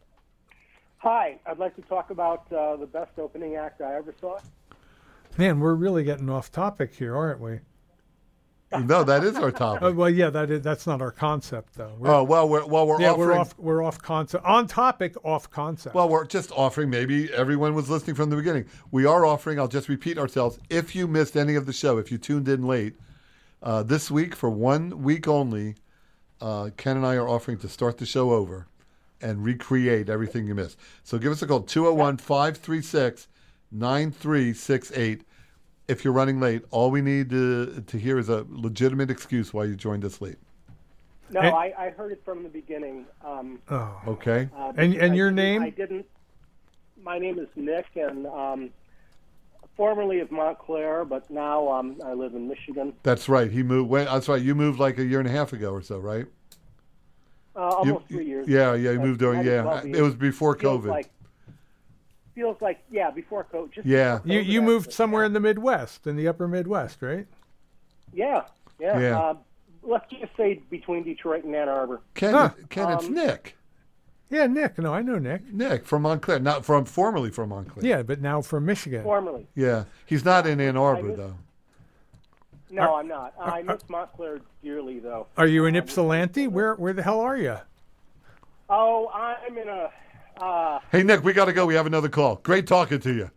I: Hi, I'd like to talk about uh, the best opening act I ever saw.
B: Man, we're really getting off topic here, aren't we?
C: No, that is our topic.
B: Uh, well, yeah, that is, that's not our concept, though. We're,
C: Oh, well, we're, well, we're
B: yeah,
C: offering...
B: we're off. We're off concept. On topic, off concept.
C: Well, we're just offering, maybe everyone was listening from the beginning. We are offering, I'll just repeat ourselves, if you missed any of the show, if you tuned in late, uh, this week, for one week only, uh, Ken and I are offering to start the show over and recreate everything you missed. So give us a call, two oh one, five three six, nine three six eight. If you're running late, all we need to, to hear is a legitimate excuse why you joined us late.
I: No,
B: And-
I: I, I heard it from the beginning. Um,
B: oh.
C: Okay?
I: uh,
B: And-
I: because
B: and
I: I
B: your
I: didn't-
B: name?
I: I didn't. My name is Nick, and um, formerly of Montclair, but now um, I live in Michigan.
C: That's right. He moved. When, that's right. You moved like a year and a half ago or so, right?
I: Uh, almost
C: You-
I: three years.
C: Yeah, yeah. You
I: Uh,
C: moved over.
I: might as
C: Yeah,
I: well be.
C: it was before
I: Feels
C: COVID.
I: Like, feels like, yeah, before COVID. Just
C: Yeah.
I: before
B: You
I: COVID,
B: you moved
I: actually.
B: somewhere in the Midwest, in the upper Midwest, right?
I: Yeah, yeah.
C: Yeah.
I: Uh, let's just say between Detroit and Ann Arbor.
C: Ken,
B: Huh.
C: Ken, it's
I: Um,
C: Nick.
B: Yeah, Nick. No, I know Nick.
C: Nick from Montclair, not from formerly from Montclair.
B: Yeah, but now from Michigan.
I: Formerly.
C: Yeah, he's not in Ann Arbor
I: was-
C: though.
I: No,
B: Are-
I: I'm not. I miss Montclair dearly, though.
B: Are you in
I: Uh,
B: Ypsilanti? Where where the hell are you?
I: Oh, I'm in a. Uh,
C: Hey Nick, we got to go. We have another call. Great talking to you.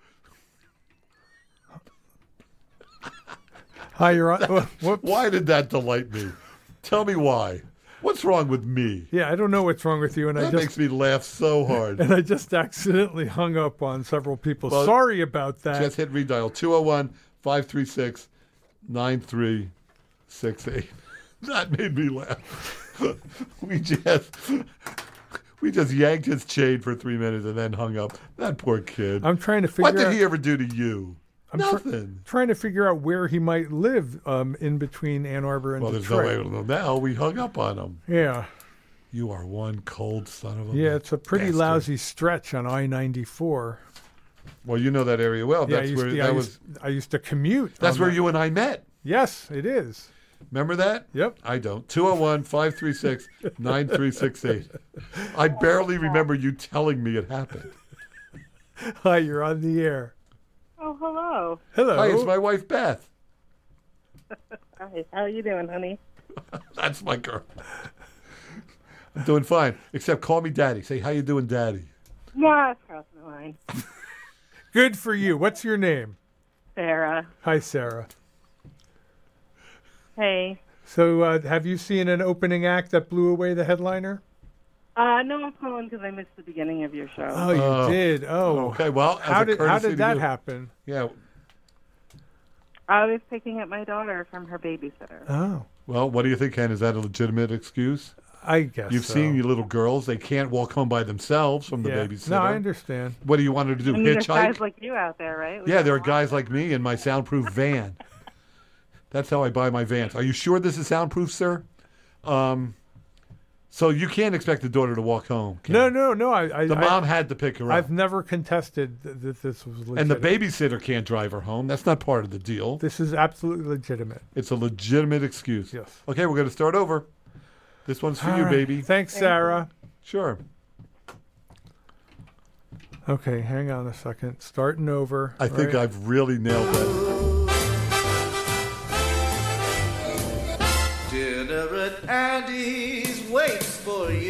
B: Hi, you're on. Whoops.
C: Why did that delight me? Tell me why. What's wrong with me?
B: Yeah, I don't know what's wrong with you, and I
C: That
B: just
C: makes me laugh so hard.
B: and I just accidentally hung up on several people.
C: Well,
B: Sorry about that.
C: Just hit redial two oh one, five three six, nine three six eight. That made me laugh. we just we just yanked his chain for three minutes and then hung up. That poor kid.
B: I'm trying to figure
C: what did
B: out.
C: he ever do to you?
B: I'm tr-
C: Nothing.
B: trying to figure out where he might live um, in between Ann Arbor and
C: well, there's no
B: Detroit.
C: way to know now. We hung up on him.
B: Yeah,
C: You are one cold son of a
B: yeah, it's a pretty
C: bastard.
B: lousy stretch on I ninety-four.
C: Well, you know that area well.
B: Yeah, I
C: That's
B: used,
C: where
B: to,
C: that
B: I,
C: was.
B: used, I used to commute.
C: That's
B: on
C: where
B: that.
C: you and I met.
B: Yes, it is.
C: Remember that?
B: Yep.
C: I don't. two oh one, five three six, nine three six eight. I barely remember you telling me it happened.
B: Hi, you're on the air.
F: Oh, hello.
B: Hello.
C: Hi, it's my wife, Beth.
F: Hi, how are you doing, honey?
C: That's my girl. I'm doing fine. Except call me Daddy. Say, how you doing, Daddy?
F: Yeah, it's crossing the line.
B: Good for you. What's your name?
F: Sarah.
B: Hi, Sarah.
F: Hey.
B: So, uh, have you seen an opening act that blew away the headliner?
F: Uh, no, I'm calling because I missed the beginning of your show.
B: Oh, you
C: Oh.
B: did. Oh,
C: Okay, well, as
B: how
C: a
B: did how
C: courtesy
B: did
C: to
B: that
C: you-
B: happen?
C: Yeah.
F: I was picking up my daughter from her babysitter.
B: Oh,
C: Well, what do you think, Ken? Is that a legitimate excuse?
B: I guess
C: You've
B: so.
C: seen your little girls. They can't walk home by themselves from the
B: yeah.
C: babysitter.
B: No, I understand.
C: What do you want her to do?
F: I mean, there's
C: Hitchhike?
F: guys like you out there, right? We
C: Yeah,
F: got
C: there
F: a
C: are
F: lot.
C: guys like me in my soundproof van. That's how I buy my vans. Are you sure this is soundproof, sir? Um, so you can't expect the daughter to walk home. Ken.
B: No, no, no. I, I
C: The
B: I,
C: mom had to pick her
B: I've
C: up.
B: never contested th- that this was legitimate.
C: And the babysitter can't drive her home. That's not part of the deal.
B: This is absolutely legitimate.
C: It's a legitimate excuse.
B: Yes.
C: Okay, we're going to start over. This one's for
B: All
C: you,
B: right.
C: baby.
B: Thanks, Sarah.
C: Sure.
B: Okay, hang on a second. Starting over.
C: I think
B: right?
C: I've really nailed that.
A: Dinner at Andy's waits for you.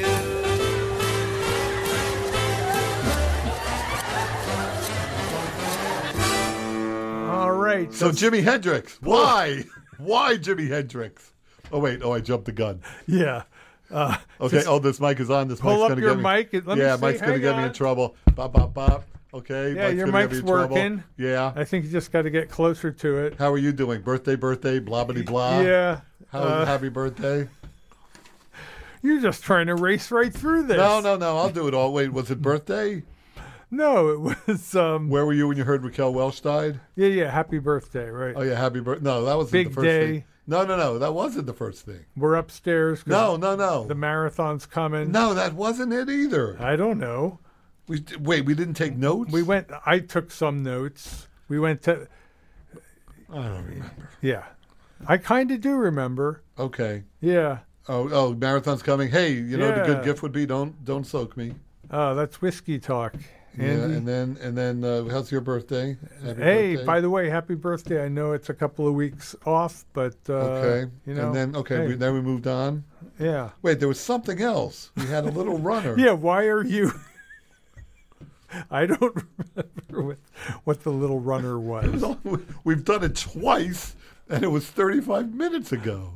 B: All right.
C: So Jimi Hendrix. Why? Why Jimi Hendrix? Oh, wait. Oh, I jumped the gun.
B: Yeah. Uh,
C: Okay.
B: just
C: Oh, this mic is on. This
B: pull
C: mic's
B: up
C: going to
B: your
C: get me.
B: mic. Let me
C: yeah,
B: see.
C: mic's going to
B: Hang
C: get me in
B: on.
C: trouble. Bop, bop, bop. Okay.
B: Yeah, your
C: gonna get
B: mic's
C: me in trouble.
B: working.
C: Yeah.
B: I think you just got to get closer to it.
C: How are you doing? Birthday, birthday, blah, blah, blah.
B: Yeah.
C: How,
B: uh,
C: happy birthday.
B: You're just trying to race right through this.
C: No, no, no. I'll do it all. Wait, was it birthday?
B: No, it was. Um,
C: Where were you when you heard Raquel Welch died?
B: yeah, yeah. Happy birthday, right?
C: Oh, yeah, happy birthday. No, that wasn't
B: Big
C: the first
B: day.
C: thing. No, no, no. That wasn't the first thing.
B: We're upstairs. 'cause
C: No, no, no.
B: The marathon's coming.
C: No, that wasn't it either.
B: I don't know.
C: We wait. We didn't take notes.
B: We went. I took some notes. We went to.
C: I don't remember.
B: Yeah, I kind of do remember.
C: Okay.
B: Yeah.
C: Oh, oh, marathon's coming. Hey, you know what a
B: Yeah.
C: good gift would be? Don't, don't soak me.
B: Oh, that's whiskey talk. Andy.
C: Yeah, and then and then uh, how's your birthday? Happy
B: Hey,
C: birthday.
B: by the way, happy birthday! I know it's a couple of weeks off, but uh,
C: Okay.
B: you know,
C: and then okay,
B: hey,
C: we, then we moved on.
B: yeah,
C: Wait, there was something else. We had a little runner.
B: yeah. Why are you? I don't remember what what the little runner was.
C: We've done it twice, and it was thirty-five minutes ago.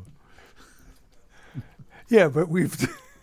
B: Yeah, but we've.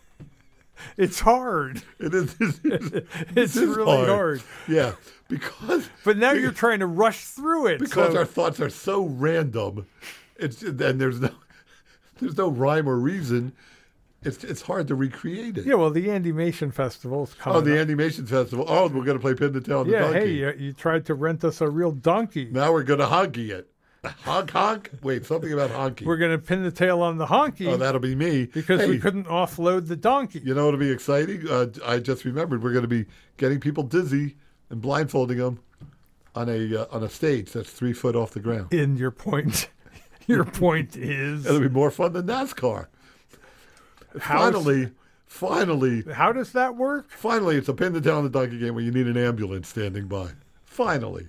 B: It's hard.
C: It is. It is
B: It's
C: it is
B: really hard.
C: Yeah, because.
B: But now you're trying to rush through it.
C: Because
B: so-
C: our thoughts are so random, it's and there's no there's no rhyme or reason. It's it's hard to recreate it.
B: Yeah, well, the Animation Festival is coming
C: Oh, the
B: up.
C: Animation Festival. Oh, we're going to play Pin the Tail on the
B: Yeah,
C: Donkey.
B: hey, you, you tried to rent us a real donkey.
C: Now we're going to honky it. Honk, honk. Wait, something about honky.
B: We're going to pin the tail on the honky.
C: Oh, that'll be me.
B: Because
C: Hey,
B: we couldn't offload the donkey.
C: You know what'll be exciting? Uh, I just remembered we're going to be getting people dizzy and blindfolding them on a uh, on a stage that's three foot off the ground.
B: In your point, your point is
C: It'll be more fun than NASCAR.
B: How's-
C: Finally, finally,
B: how does that work?
C: finally, it's a pin the tail on the donkey game where you need an ambulance standing by. Finally.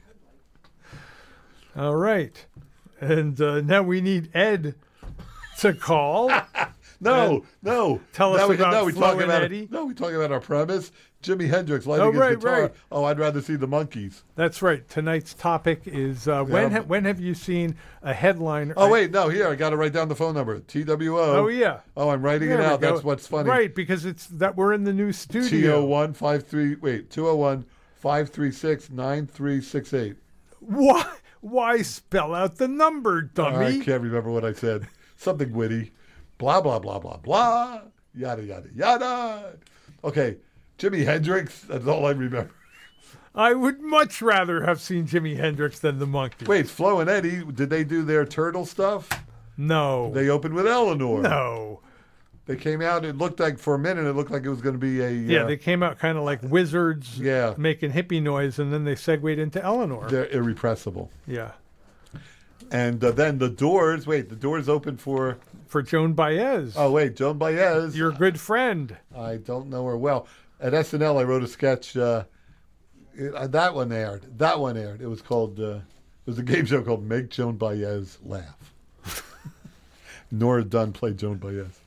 B: All right, and uh, now we need Ed to call.
C: No,
B: And
C: no.
B: tell us
C: Now we,
B: about
C: no, we
B: Flo
C: talk
B: and
C: about
B: Eddie.
C: No, we talk about our premise. Jimi Hendrix lighting
B: Oh,
C: his
B: right,
C: guitar.
B: right.
C: Oh, I'd rather see the monkeys.
B: That's right. Tonight's topic is uh, when
C: Yeah.
B: ha- when have you seen a headline?
C: Oh wait, no, here I got to write down the phone number. T W O.
B: Oh yeah.
C: Oh, I'm writing
B: There
C: it
B: we
C: out.
B: go.
C: That's what's funny.
B: Right, because it's that we're in the new studio.
C: T O one five three. Wait, two oh one five three six nine three six eight.
B: Why? Why spell out the number, dummy?
C: I can't remember what I said. Something witty. Blah blah blah blah blah. Yada yada yada. Okay, Jimi Hendrix. That's all I remember.
B: I would much rather have seen Jimi Hendrix than the Monkees.
C: Wait, Flo and Eddie, did they do their turtle stuff?
B: No.
C: They opened with Eleanor.
B: No.
C: They came out. It looked like for a minute, it looked like it was going to be a.
B: Yeah,
C: uh,
B: they came out kind of like wizards
C: Yeah.
B: making hippie noise, and then they segued into Eleanor.
C: They're irrepressible.
B: Yeah.
C: And uh, then the Doors. Wait, the Doors opened for.
B: For Joan Baez.
C: Oh wait, Joan Baez.
B: Your good friend.
C: I don't know her well. At S N L, I wrote a sketch. Uh, it, uh, that one aired. That one aired. It was called. Uh, it was a game show called "Make Joan Baez Laugh." Nora Dunn played Joan Baez.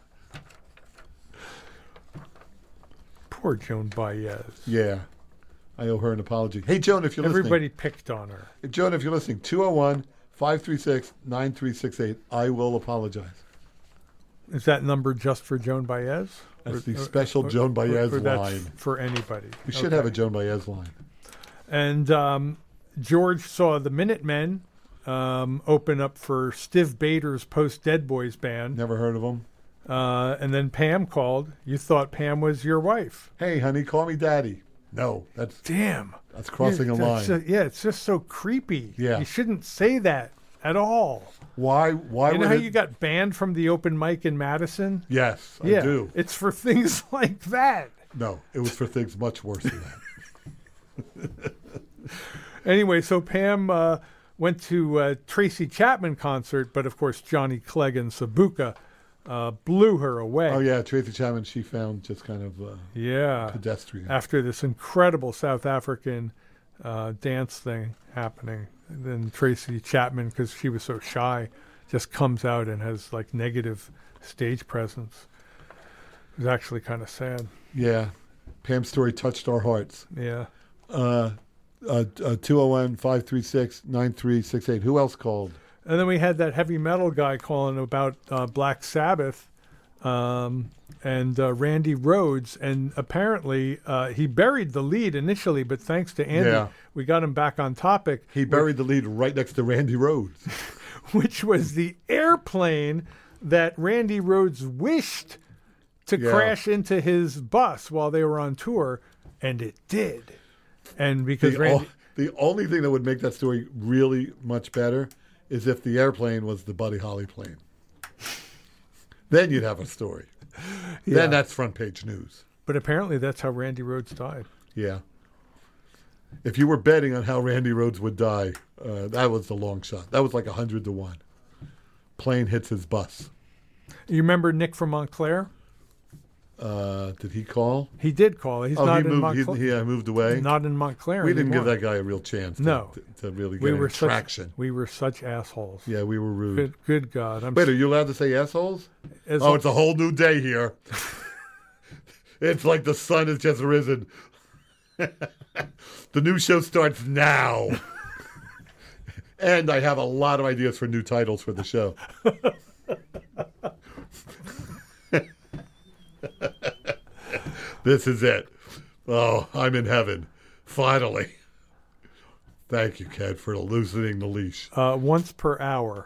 B: Poor Joan Baez.
C: Yeah, I owe her an apology. Hey, Joan, if you're
B: Everybody
C: listening,
B: picked on her.
C: Joan, if you're listening, two oh one five three six nine three six eight. I will apologize.
B: Is that number just for Joan Baez?
C: That's
B: Or-
C: the
B: or-
C: special
B: or-
C: Joan Baez
B: or that's
C: line.
B: for anybody.
C: We should
B: Okay.
C: have a Joan Baez line.
B: And um, George saw the Minutemen um, open up for Stiv Bader's post Dead Boys band.
C: Never heard of them.
B: Uh, and then Pam called. You thought Pam was your wife.
C: Hey, honey, call me daddy. No, that's
B: Damn.
C: that's crossing
B: Yeah,
C: a
B: that's
C: line.
B: a- yeah, it's just so creepy.
C: Yeah.
B: You shouldn't say that at all.
C: Why? Why
B: you know
C: would
B: how
C: it?
B: you got banned from the open mic in Madison?
C: Yes, I
B: yeah.
C: do.
B: It's for things like that.
C: No, it was for things much worse than that.
B: Anyway, so Pam uh, went to uh, Tracy Chapman concert, but of course Johnny Clegg and Sabuka uh, blew her away.
C: Oh yeah, Tracy Chapman. She found just kind of uh,
B: Yeah.
C: pedestrian.
B: After this incredible South African uh, dance thing happening, then Tracy Chapman, because she was so shy, just comes out and has like negative stage presence. It was actually kind of sad.
C: Yeah, Pam's story touched our hearts.
B: Yeah.
C: Uh, uh, uh, two oh one five three six nine three six eight. Who else called?
B: And then we had that heavy metal guy calling about uh, Black Sabbath um, and uh, Randy Rhoads. And apparently uh, he buried the lead initially, but thanks to Andy,
C: Yeah.
B: we got him back on topic.
C: He buried the lead right next to Randy Rhoads.
B: Which was the airplane that Randy Rhoads wished to
C: Yeah.
B: crash into his bus while they were on tour, and it did. And because
C: The,
B: Randy,
C: o- the only thing that would make that story really much better is if the airplane was the Buddy Holly plane. Then you'd have a story.
B: Yeah.
C: Then that's front page news.
B: but apparently that's how Randy Rhoads died.
C: Yeah. If you were betting on how Randy Rhoads would die, uh, that was the long shot. That was like a hundred to one. Plane hits his bus.
B: You remember Nick from Montclair?
C: Uh, did he call?
B: He did call. He's
C: oh,
B: not
C: he
B: in
C: moved.
B: Montclair.
C: He, he uh, moved away.
B: Not in Montclair.
C: We didn't
B: anymore.
C: give that guy a real chance. To,
B: No.
C: to, to really get
B: we
C: any
B: were
C: traction.
B: Such, we were such assholes.
C: Yeah, we were rude.
B: Good, good God. I'm
C: Wait, are you allowed to say assholes?
B: As
C: oh, it's a whole new day here. It's like the sun has just risen. The new show starts now. And I have a lot of ideas for new titles for the show. This is it. Oh, I'm in heaven. Finally. Thank you, Ken, for loosening the leash.
B: Uh, once per hour.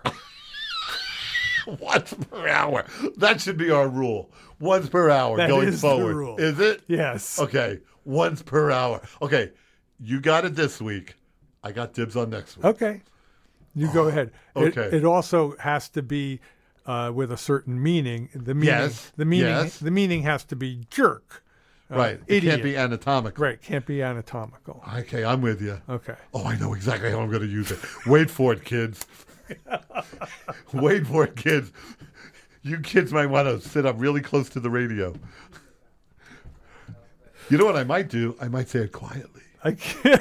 C: Once per hour. That should be our rule. Once per hour
B: That
C: going
B: is the
C: forward.
B: rule.
C: Is it?
B: Yes.
C: Okay. Once per hour. Okay. You got it this week. I got dibs on next week.
B: Okay. You go ahead. It,
C: okay.
B: it also has to be uh, with a certain meaning. The meaning,
C: Yes.
B: The meaning.
C: Yes.
B: The meaning has to be jerk. Uh,
C: Right. It
B: idiot.
C: can't be anatomical.
B: Right. Can't be anatomical.
C: Okay, I'm with you.
B: Okay.
C: Oh, I know exactly how I'm going to use it. Wait for it, kids. Wait for it, kids. You kids might want to sit up really close to the radio. You know what I might do? I might say it quietly.
B: I can't.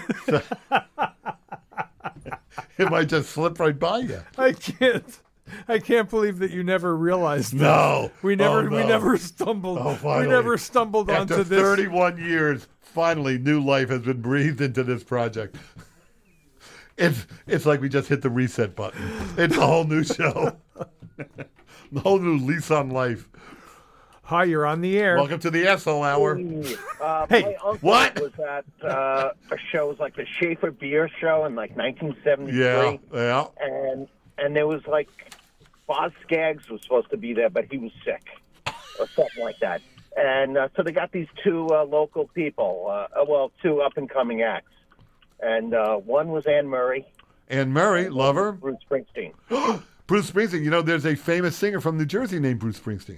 C: It might just slip right by you.
B: I can't. I can't believe that you never realized that.
C: No.
B: We never.
C: Oh, no.
B: We never stumbled.
C: Oh,
B: we
C: finally.
B: never stumbled
C: After
B: onto this.
C: thirty-one years, finally, new life has been breathed into this project. It's it's like we just hit the reset button. It's a whole new show. The whole new lease on life.
B: Hi, you're on the air.
C: Welcome to the Asshole Hour.
J: Uh,
B: Hey,
J: my uncle
C: what?
J: was at uh, a show, it was like the Schaefer Beer Show in like nineteen seventy-three.
C: Yeah, yeah.
J: And and there was like, Boz Scaggs was supposed to be there, but he was sick or something like that. And uh, so they got these two uh, local people, uh, well, two up-and-coming acts. And uh, one was Anne Murray.
C: Anne Murray,
J: and
C: lover.
J: Bruce Springsteen.
C: Bruce Springsteen. You know, there's a famous singer from New Jersey named Bruce Springsteen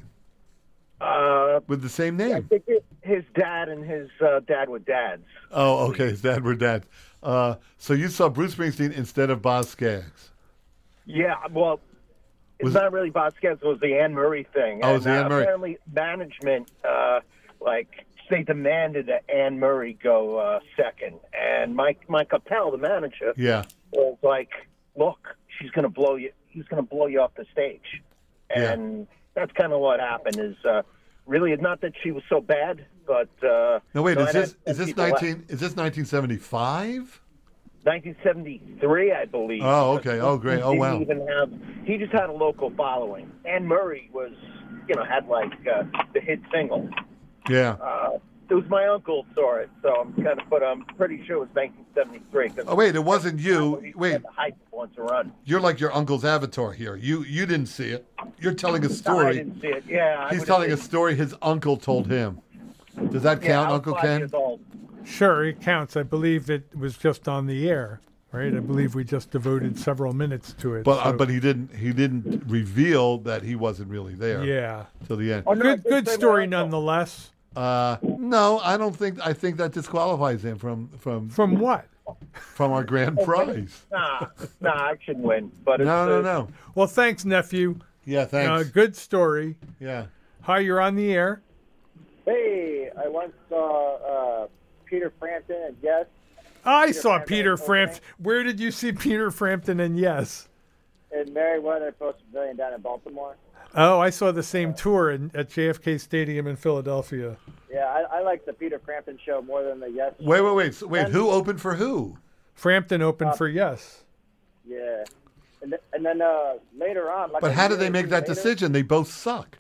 J: Uh,
C: with the same
J: I
C: name.
J: think it, his dad and his uh, dad were dads.
C: Oh, okay. His dad were dad. Uh, so you saw Bruce Springsteen instead of Boz Scaggs.
J: Yeah, well, it's
C: Was-
J: not really Bob Scaggs. It was the Anne Murray thing.
C: Oh, it was
J: and,
C: the
J: uh,
C: Anne Murray.
J: Apparently, management, uh, like, they demanded that Anne Murray go uh, second. And Mike Mike Appel, the manager,
C: Yeah.
J: was like, look, she's going to blow you. He's going to blow you off the stage.
C: Yeah.
J: And that's kind of what happened is uh, really not that she was so bad, but... Uh,
C: No, wait.
J: no,
C: Is
J: and-
C: this
J: and
C: is this
J: people left.
C: nineteen? Is this nineteen seventy-five?
J: nineteen seventy-three, I believe.
C: Oh, okay. Oh, great. Oh,
J: He
C: wow.
J: didn't even have. He just had a local following. Anne Murray was, you know, had like uh, the hit single.
C: Yeah.
J: Uh, it was my uncle saw it, so I'm kind of, but I'm pretty sure it was nineteen seventy-three. 'cause
C: Oh, wait. It wasn't you.
J: he
C: Wait.
J: had the hype once a run.
C: You're like your uncle's avatar here. You you didn't see it. You're telling a
J: No, I
C: story.
J: didn't see it. Yeah, I
C: He's
J: would've
C: telling a
J: been-
C: story his uncle told him. Does that
J: Yeah,
C: count,
J: I was
C: Uncle
J: five
C: Ken?
J: years old.
B: Sure, it counts. I believe it was just on the air, right? I believe we just devoted several minutes to it.
C: But uh,
B: so-
C: but he didn't he didn't reveal that he wasn't really there.
B: yeah,
C: Till the end.
J: Oh, no, I
B: good
J: did
B: good
J: say
B: story
J: my uncle.
B: nonetheless.
C: Uh, no, I don't think. I think that disqualifies him from from
B: From what?
C: from our grand prize.
J: Nah, nah, I should win. But it's,
C: No, no,
J: uh,
C: no.
B: Well, thanks, nephew.
C: Yeah,
B: Uh,
C: thanks.
B: good story.
C: Yeah.
B: Hi, you're on the air.
K: Hey, I once saw uh, Peter Frampton and Yes.
B: I
K: Peter
B: saw
K: Frampton
B: Peter
K: opening.
B: Frampton. Where did you see Peter Frampton? And yes.
K: And Meriwether Post Pavilion down in Baltimore.
B: Oh, I saw the same tour in, at J F K Stadium in Philadelphia.
K: Yeah, I, I like the Peter Frampton show more than the Yes.
C: Wait, wait, wait. So, wait,
K: And-
C: who opened for who?
B: Frampton opened
K: Uh,
B: for yes.
K: Yeah. And, th- and then uh, later on, like
C: But
K: a
C: how did
K: year
C: they
K: or
C: make
K: two
C: that
K: later,
C: decision? They both suck.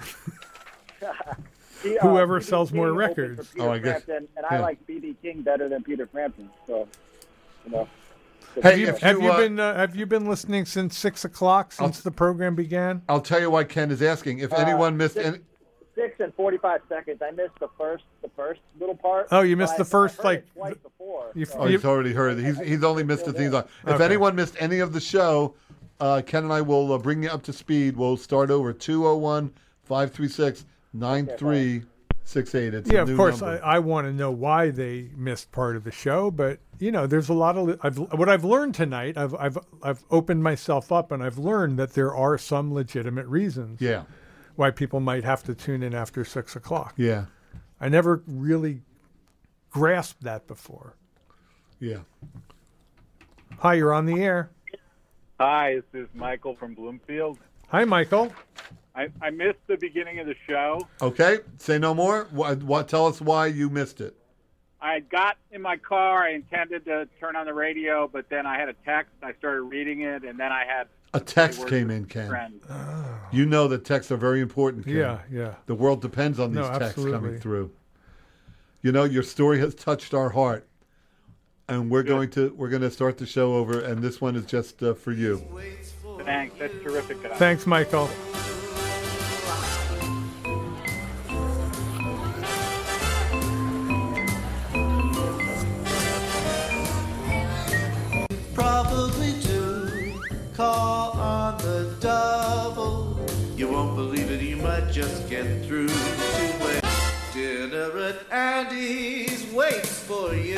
K: he, uh,
B: Whoever
K: B B
B: sells more
K: King opened
B: records.
K: for Peter
C: Oh, I guess-
K: Frampton, and
C: yeah.
K: I like B B King better than Peter Frampton. So, you know.
C: Hey,
B: You-
C: if
B: have
C: you,
B: you
C: uh,
B: been uh, Have you been listening since six o'clock since the program began?
C: I'll tell you why Ken is asking. If
K: Uh,
C: anyone missed
K: six,
C: any,
K: six and forty-five seconds. I missed the first, the first little part.
B: Oh, you missed
K: but
B: the
K: I-
B: first,
K: I heard
B: like,
K: it twice before.
B: you-
K: so-
C: oh, he's already heard. He's he's only missed the things on. If
B: Okay.
C: anyone missed any of the show, uh, Ken and I will uh, bring you up to speed. We'll start over two oh one, five three six, nine three six eight. It's
B: Yeah,
C: a
B: of
C: new
B: course.
C: number.
B: I, I want to know why they missed part of the show, but you know, there's a lot of I've, what I've learned tonight. I've I've I've opened myself up, and I've learned that there are some legitimate reasons
C: Yeah.
B: why people might have to tune in after six o'clock.
C: Yeah.
B: I never really grasped that before.
C: Yeah.
B: Hi, you're on the air.
L: Hi, this is Michael from Bloomfield.
B: Hi, Michael.
L: I, I missed the beginning of the show.
C: Okay. Say no more. What, what? Tell us why you missed it.
L: I got in my car. I intended to turn on the radio, but then I had a text. I started reading it, and then I had
C: A text came in, Ken.
L: friend.
C: You know that texts are very important, Ken.
B: Yeah, yeah.
C: The world depends on these
B: No,
C: texts
B: absolutely.
C: coming through. You know, your story has touched our heart, and we're going to we're going to start the show over, and this one is just uh, for you.
L: Thanks. That's terrific. guys.
B: Thanks, Michael.
A: Probably do. Call on the double. You won't believe it, you might just get through to where dinner at Andy's waits for you.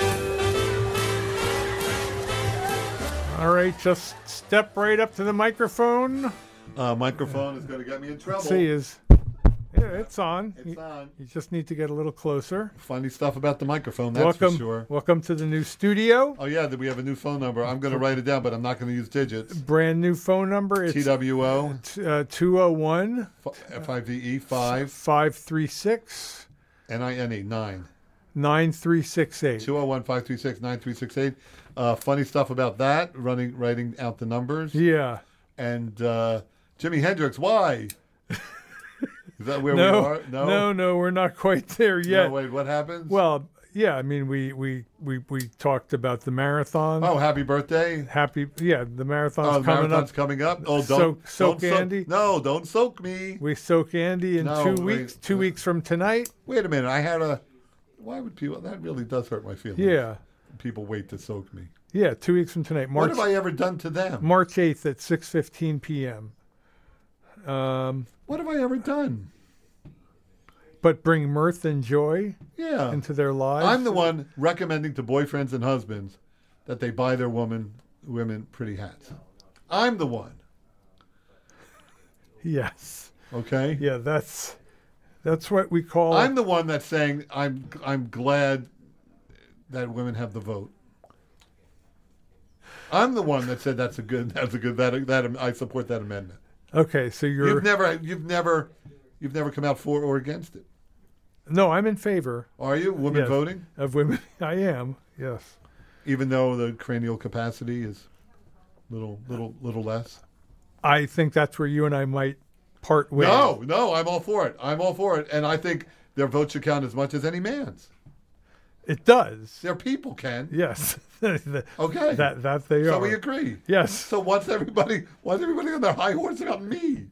B: All right, just step right up to the microphone.
C: Uh, microphone is going to get me in trouble.
B: Let's see, is yeah, it's on.
C: It's
B: you,
C: on.
B: You just need to get a little closer.
C: Funny stuff about the microphone, that's
B: welcome,
C: for sure.
B: welcome to the new studio.
C: Oh, yeah, we have a new phone number. I'm going to write it down, but I'm not going to use digits.
B: Brand new phone number. It's
C: T W O
B: t- uh, two oh one
C: five V E five
B: five three six
C: N I N E nine
B: nine three six eight.
C: two oh one five three six nine three six eight. Uh, funny stuff about that, running, writing out the numbers.
B: Yeah.
C: And uh, Jimi Hendrix, why? Is that where
B: no,
C: we are? No,
B: no, no, we're not quite there yet.
C: No, wait, what happens?
B: Well, yeah, I mean, we, we, we, we talked about the marathon.
C: Oh, happy birthday.
B: Happy, yeah, the marathon's
C: Oh, the
B: coming
C: marathon's
B: up.
C: coming up. Oh, don't
B: soak, soak
C: don't
B: Andy.
C: Soak, no, don't soak me.
B: We soak Andy in
C: No,
B: two
C: wait,
B: weeks. Two
C: uh,
B: weeks from tonight.
C: Wait a minute. I had a. Why would people? That really does hurt my feelings.
B: Yeah.
C: People wait to soak me.
B: Yeah, two weeks from tonight. March,
C: what have I ever done to them?
B: March eighth at six fifteen p.m. Um,
C: what have I ever done?
B: But bring mirth and joy
C: Yeah.
B: into their lives.
C: I'm the one recommending to boyfriends and husbands that they buy their woman women pretty hats. I'm the one.
B: Yes.
C: Okay.
B: Yeah, that's that's what we call.
C: I'm the one that's saying I'm I'm glad that women have the vote. I'm the one that said that's a good that's a good that that I support that amendment.
B: Okay, so you're
C: You've never you've never you've never come out for or against it.
B: No, I'm in favor.
C: Are you women
B: Yes.
C: voting?
B: Of women, I am. Yes.
C: Even though the cranial capacity is little little little less.
B: I think that's where you and I might part ways.
C: No, no, I'm all for it. I'm all for it, and I think their vote should count as much as any man's.
B: It does.
C: They're people, Ken.
B: Yes. The-
C: Okay.
B: That that they
C: So
B: are.
C: we agree.
B: Yes.
C: So what's everybody? Why's everybody on their high horse about me?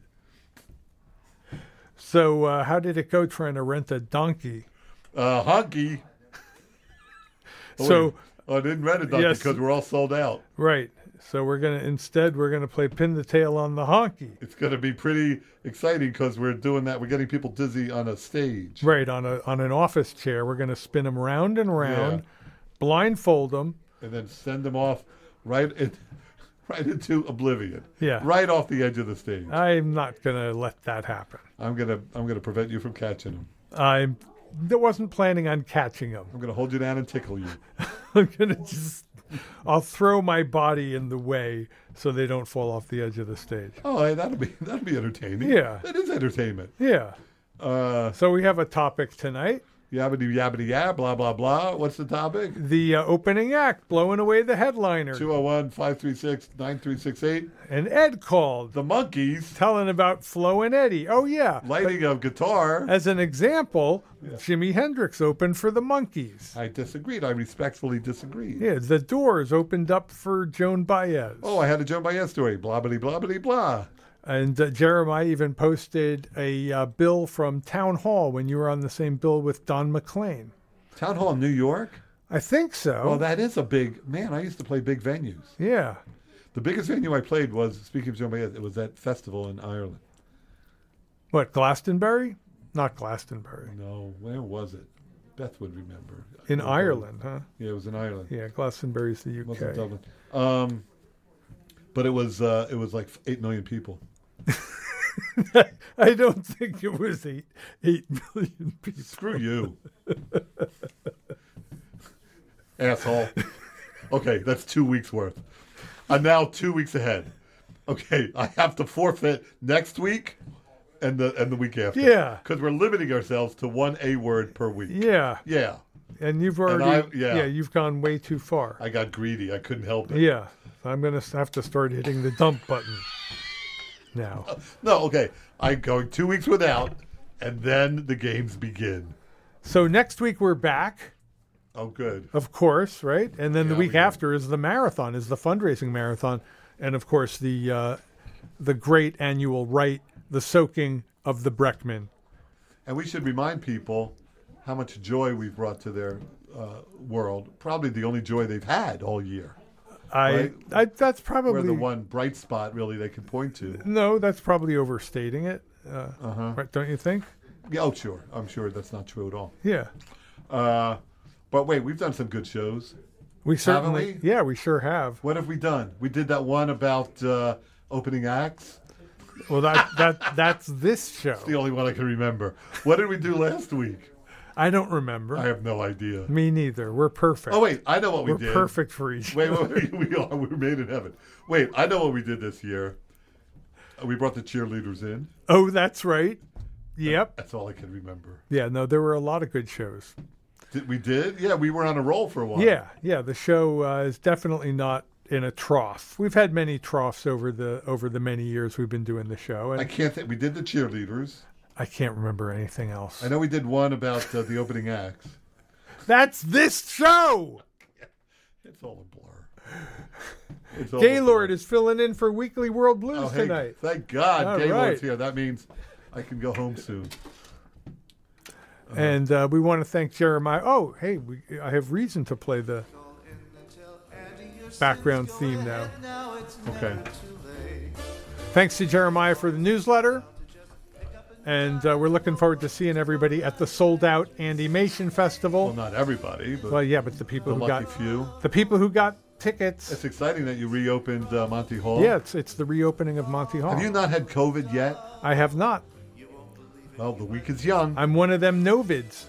B: So uh, how did it go trying to rent a donkey?
C: Uh, honky. Oh,
B: So-
C: wait. Oh, I didn't rent a donkey
B: Yes.
C: because we're all sold out.
B: Right. So we're gonna instead we're gonna play pin the tail on the honky.
C: It's going to be pretty exciting because we're doing that. We're getting people dizzy on a stage.
B: Right on a on an office chair. We're gonna spin them round and round,
C: Yeah.
B: blindfold them.
C: And then send them off right in, right into oblivion.
B: Yeah.
C: Right off the edge of the stage.
B: I'm not gonna let that happen.
C: I'm gonna I'm gonna prevent you from catching them.
B: I wasn't planning on catching them.
C: I'm gonna hold you down and tickle you.
B: I'm gonna just I'll throw my body in the way so they don't fall off the edge of the stage.
C: Oh, hey, that'll be that'll be entertaining.
B: Yeah.
C: That is entertainment.
B: Yeah.
C: Uh,
B: So we have a topic tonight.
C: yabbity yabbity yab, blah blah blah. What's the topic?
B: The uh, opening act, blowing away the headliner.
C: two oh one, five three six, nine three six eight.
B: And Ed called.
C: The Monkees.
B: Telling about Flo and Eddie. Oh, yeah.
C: Lighting of guitar.
B: As an example, Jimi Hendrix opened for the Monkees.
C: I disagreed. I respectfully disagreed.
B: Yeah, the Doors opened up for Joan Baez.
C: Oh, I had a Joan Baez story. Blah, blah, blah, blah, blah.
B: And uh, Jeremiah even posted a uh, bill from Town Hall when you were on the same bill with Don McLean.
C: Town Hall in New York?
B: I think so.
C: Oh, that is a big, man, I used to play big venues.
B: Yeah.
C: The biggest venue I played was, speaking of Joan Baez, it was that festival in Ireland.
B: What, Glastonbury? Not Glastonbury.
C: No, where was it? Beth would remember.
B: In Ireland, huh?
C: Yeah, it was in Ireland.
B: Yeah, Glastonbury's the U K.
C: It wasn't Dublin. Um, but it was uh, it was like eight million people.
B: I don't think it was eight eight million people.
C: Screw you. Asshole. Okay, that's two weeks worth. I'm now two weeks ahead. Okay, I have to forfeit next week and the and the week after.
B: Yeah.
C: Because we're limiting ourselves to one A word per week.
B: Yeah.
C: Yeah.
B: And you've already,
C: I- yeah.
B: yeah, you've gone way too far.
C: I got greedy. I couldn't help it.
B: Yeah. I'm going to have to start hitting the dump button now.
C: No, okay. I'm going two weeks without, and then the games begin.
B: So next week we're back.
C: Oh, good.
B: Of course, right? And then the
C: Yeah,
B: week
C: we do.
B: after is the marathon, is the fundraising marathon. And of course, the uh, the great annual rite, the soaking of the Breckman.
C: And we should remind people how much joy we've brought to their uh, world. Probably the only joy they've had all year.
B: I,
C: Right?
B: I that's probably
C: We're the one bright spot, really, they can point to.
B: No, that's probably overstating it. Uh,
C: Uh-huh.
B: right, don't you think?
C: Yeah, oh, sure. I'm sure that's not true at all.
B: Yeah.
C: Uh, but wait, we've done some good shows.
B: We
C: Haven't
B: certainly,
C: we?
B: yeah, we sure have.
C: What have we done? We did that one about uh, opening acts.
B: Well, that that that's this show.
C: It's the only one I can remember. What did we do last week?
B: I don't remember.
C: I have no idea.
B: Me neither. We're perfect.
C: Oh wait, I know what we
B: We're
C: did.
B: perfect for each
C: Wait,
B: other.
C: wait, wait, we are. We're made in heaven. Wait, I know what we did this year. Uh, We brought the cheerleaders in.
B: Oh, that's right. Yep.
C: That's all I can remember.
B: Yeah, no, there were a lot of good shows.
C: Did, we did? Yeah, we were on a roll for a while.
B: Yeah, yeah. The show uh, is definitely not in a trough. We've had many troughs over the over the many years we've been doing the show, and
C: I can't think. We did the cheerleaders.
B: I can't remember anything else.
C: I know we did one about uh, the opening acts.
B: That's this show.
C: It's all a blur. It's all a
B: Gaylord is filling in for Weekly World Blues
C: Oh, hey,
B: tonight.
C: thank God
B: All
C: Gaylord's
B: right.
C: here. That means I can go home soon.
B: And uh, we want to thank Jeremiah. Oh, hey, we, I have reason to play the background theme now.
C: Okay.
B: Thanks to Jeremiah for the newsletter. And uh, we're looking forward to seeing everybody at the sold-out Animation Festival.
C: Well, not everybody, but
B: Well, yeah, but the people
C: the
B: who
C: lucky
B: got
C: few.
B: the people who got tickets.
C: It's exciting that you reopened uh, Monty Hall.
B: Yeah, it's it's the reopening of Monty Hall.
C: Have you not had COVID yet?
B: I have not.
C: Well, the week is young.
B: I'm one of them novids.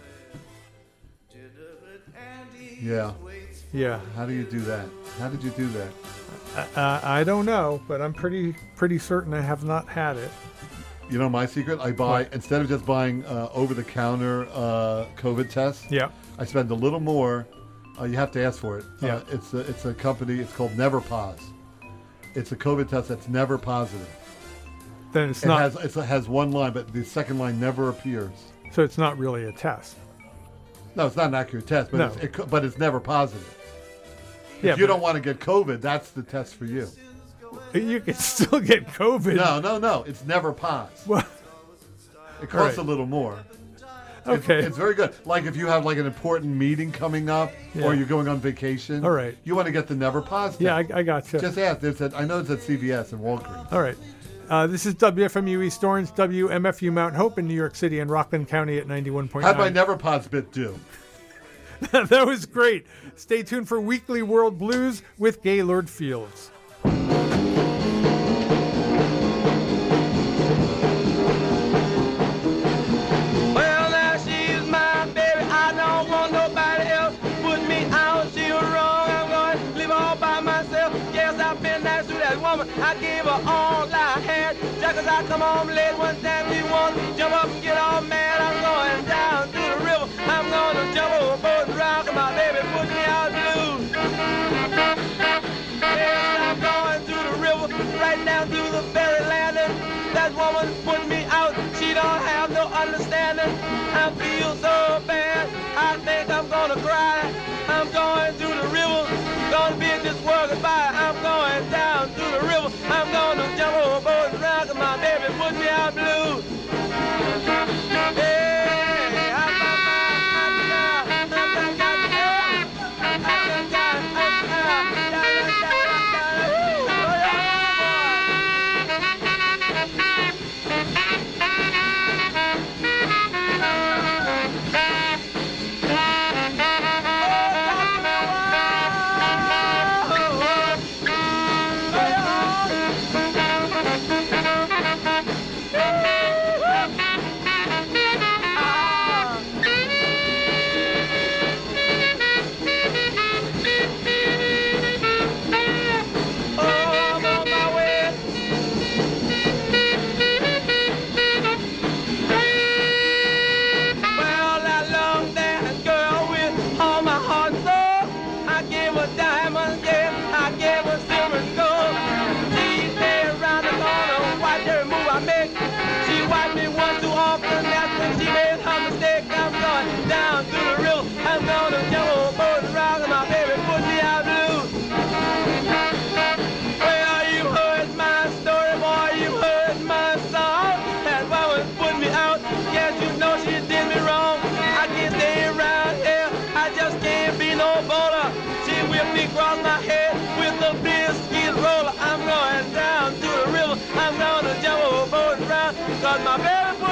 C: Yeah.
B: Yeah.
C: How do you do that? How did you do that?
B: Uh, I don't know, but I'm pretty pretty certain I have not had it.
C: You know my secret? I buy,
B: What?
C: instead of just buying uh, over-the-counter uh, COVID tests,
B: Yeah.
C: I spend a little more. Uh, you have to ask for it.
B: Yeah.
C: Uh, it's, a, it's a company, it's called NeverPos. It's a COVID test that's never positive.
B: Then it's
C: it
B: not.
C: Has, it's, it has one line, but the second line never appears.
B: So it's not really a test.
C: No, it's not an accurate test, but,
B: No.
C: it's, it, co- but it's never positive. If
B: Yeah,
C: you
B: but-
C: don't want to get COVID, that's the test for you.
B: You can still get COVID.
C: No, no, no. It's never pos.
B: Well,
C: It costs
B: right.
C: a little more.
B: Okay.
C: It's, it's very good. Like if you have like an important meeting coming up,
B: Yeah.
C: or you're going on vacation.
B: All right.
C: You want to get the never pos.
B: Yeah, I, I got you.
C: Just ask. There's a, I know it's at C V S and Walgreens.
B: All right. Uh, this is W F M U East Orange, W M F U Mount Hope in New York City and Rockland County at ninety-one point nine.
C: How'd my never pos bit do?
B: That was great. Stay tuned for Weekly World Blues with Gaylord Fields.
M: Well, now she's my baby. I don't want nobody else. Put me out, she was wrong. I'm going to live all by myself. Yes, I've been nice to that woman. I gave her all I had. Just 'cause I come home late one time, she wants to jump up and get all mad. I'm going down to the river. I'm going to jump overboard and rock, and my baby put me out blue. Yes, I'm going to the river, right down to the ferry landing. That woman put me out. She don't have no understanding. I feel so bad. I think I'm gonna cry. I'm going to the river. Gonna be in this world goodbye. I'm going down to the river. I'm gonna jump overboard and rock, and my baby put me out blue. Hey,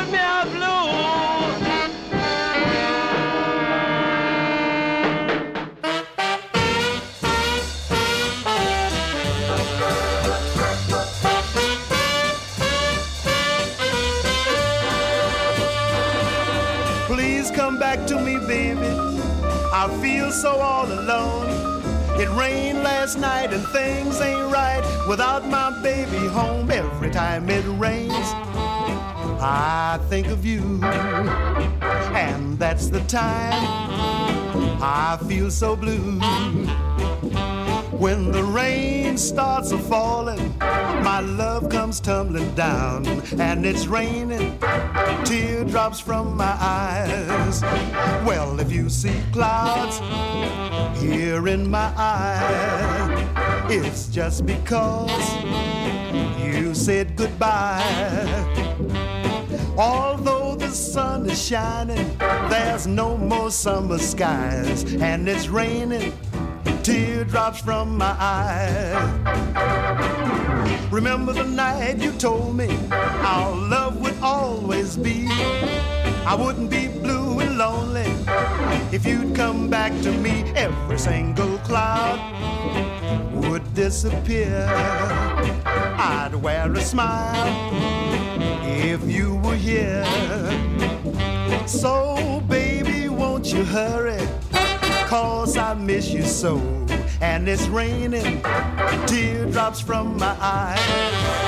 M: put me out blue.
A: Please come back to me, baby. I feel so all alone. It rained last night and things ain't right without my baby home. Every time it rains, I think of you, and that's the time I feel so blue. When the rain starts a falling, my love comes tumbling down, and it's raining teardrops from my eyes. Well, if you see clouds here in my eye, it's just because you said goodbye. Although the sun is shining, there's no more summer skies, and it's raining teardrops from my eyes. Remember the night you told me our love would always be. I wouldn't be blue and lonely if you'd come back to me. Every single cloud would disappear. I'd wear a smile if you were here. So baby, won't you hurry? 'Cause I miss you so, and it's raining teardrops from my eyes.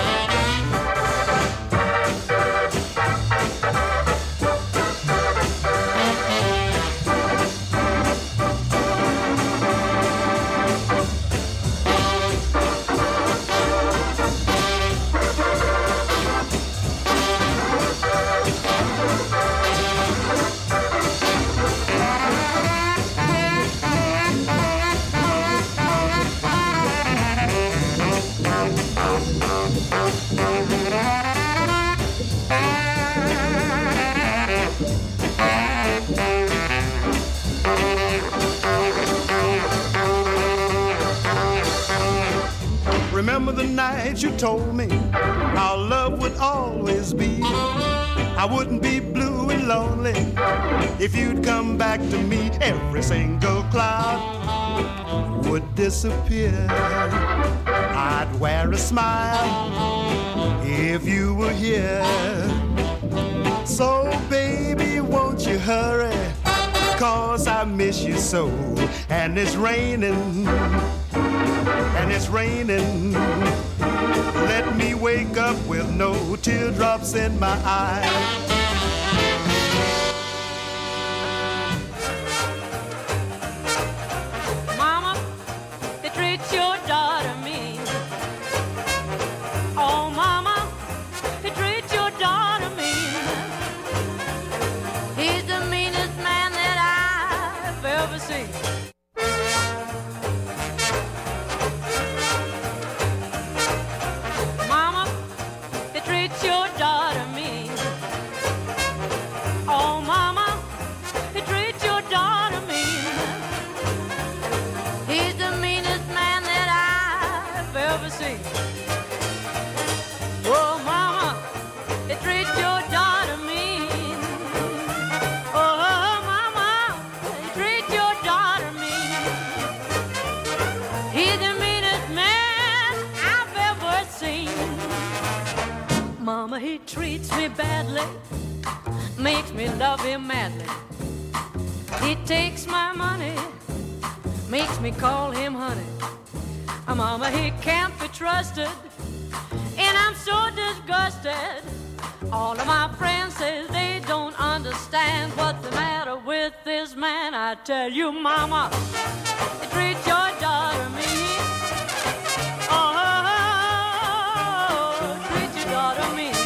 A: Remember the night you told me our love would always be. I wouldn't be blue and lonely if you'd come back to me. Every single cloud would disappear. I'd wear a smile if you were here. So baby, won't you hurry? 'Cause I miss you so, and it's raining, and it's raining. Let me wake up with no teardrops in my eyes.
N: Mama, they treat your daughter mean. Oh, Mama, they treat your daughter mean. He's the meanest man that I've ever seen. Mama, they treat your daughter mean. Oh, Mama, they treat your daughter mean. He's the meanest man that I've ever seen. Oh, Mama, they treat your daughter mean. Oh, Mama, they treat your daughter mean. He's the meanest man I've ever seen. Mama, he treats me badly, makes me love him madly. He takes my money, makes me call him honey. Uh, Mama, he can't be trusted, and I'm so disgusted. All of my friends say they don't understand what's the matter with this man. I tell you, Mama, they treat your daughter mean. Oh, treat your daughter mean.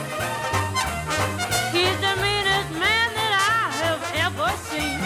N: He's the meanest man that I have ever seen.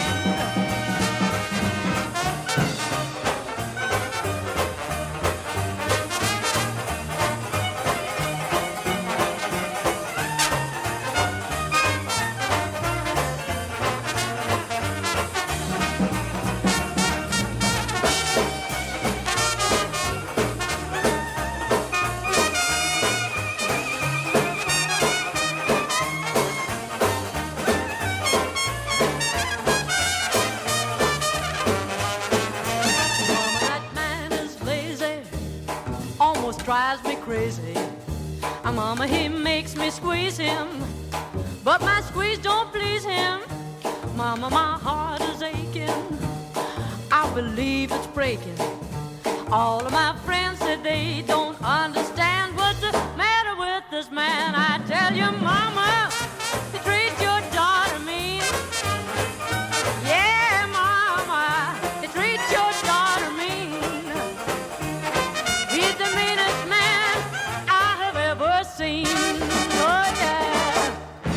N: Mama, he makes me squeeze him, but my squeeze don't please him. Mama, my heart is aching, I believe it's breaking. All of my friends said they don't understand what's the matter with this man. I tell you, Mama, you treat your daughter mean. Yeah, Mama, you treat your daughter mean. He's the meanest man I have ever seen. Oh, yeah.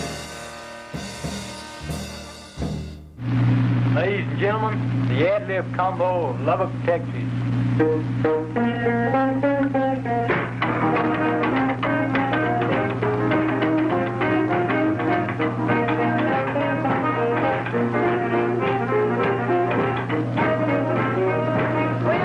O: Ladies and gentlemen, the ad-lib combo of Lubbock, Texas.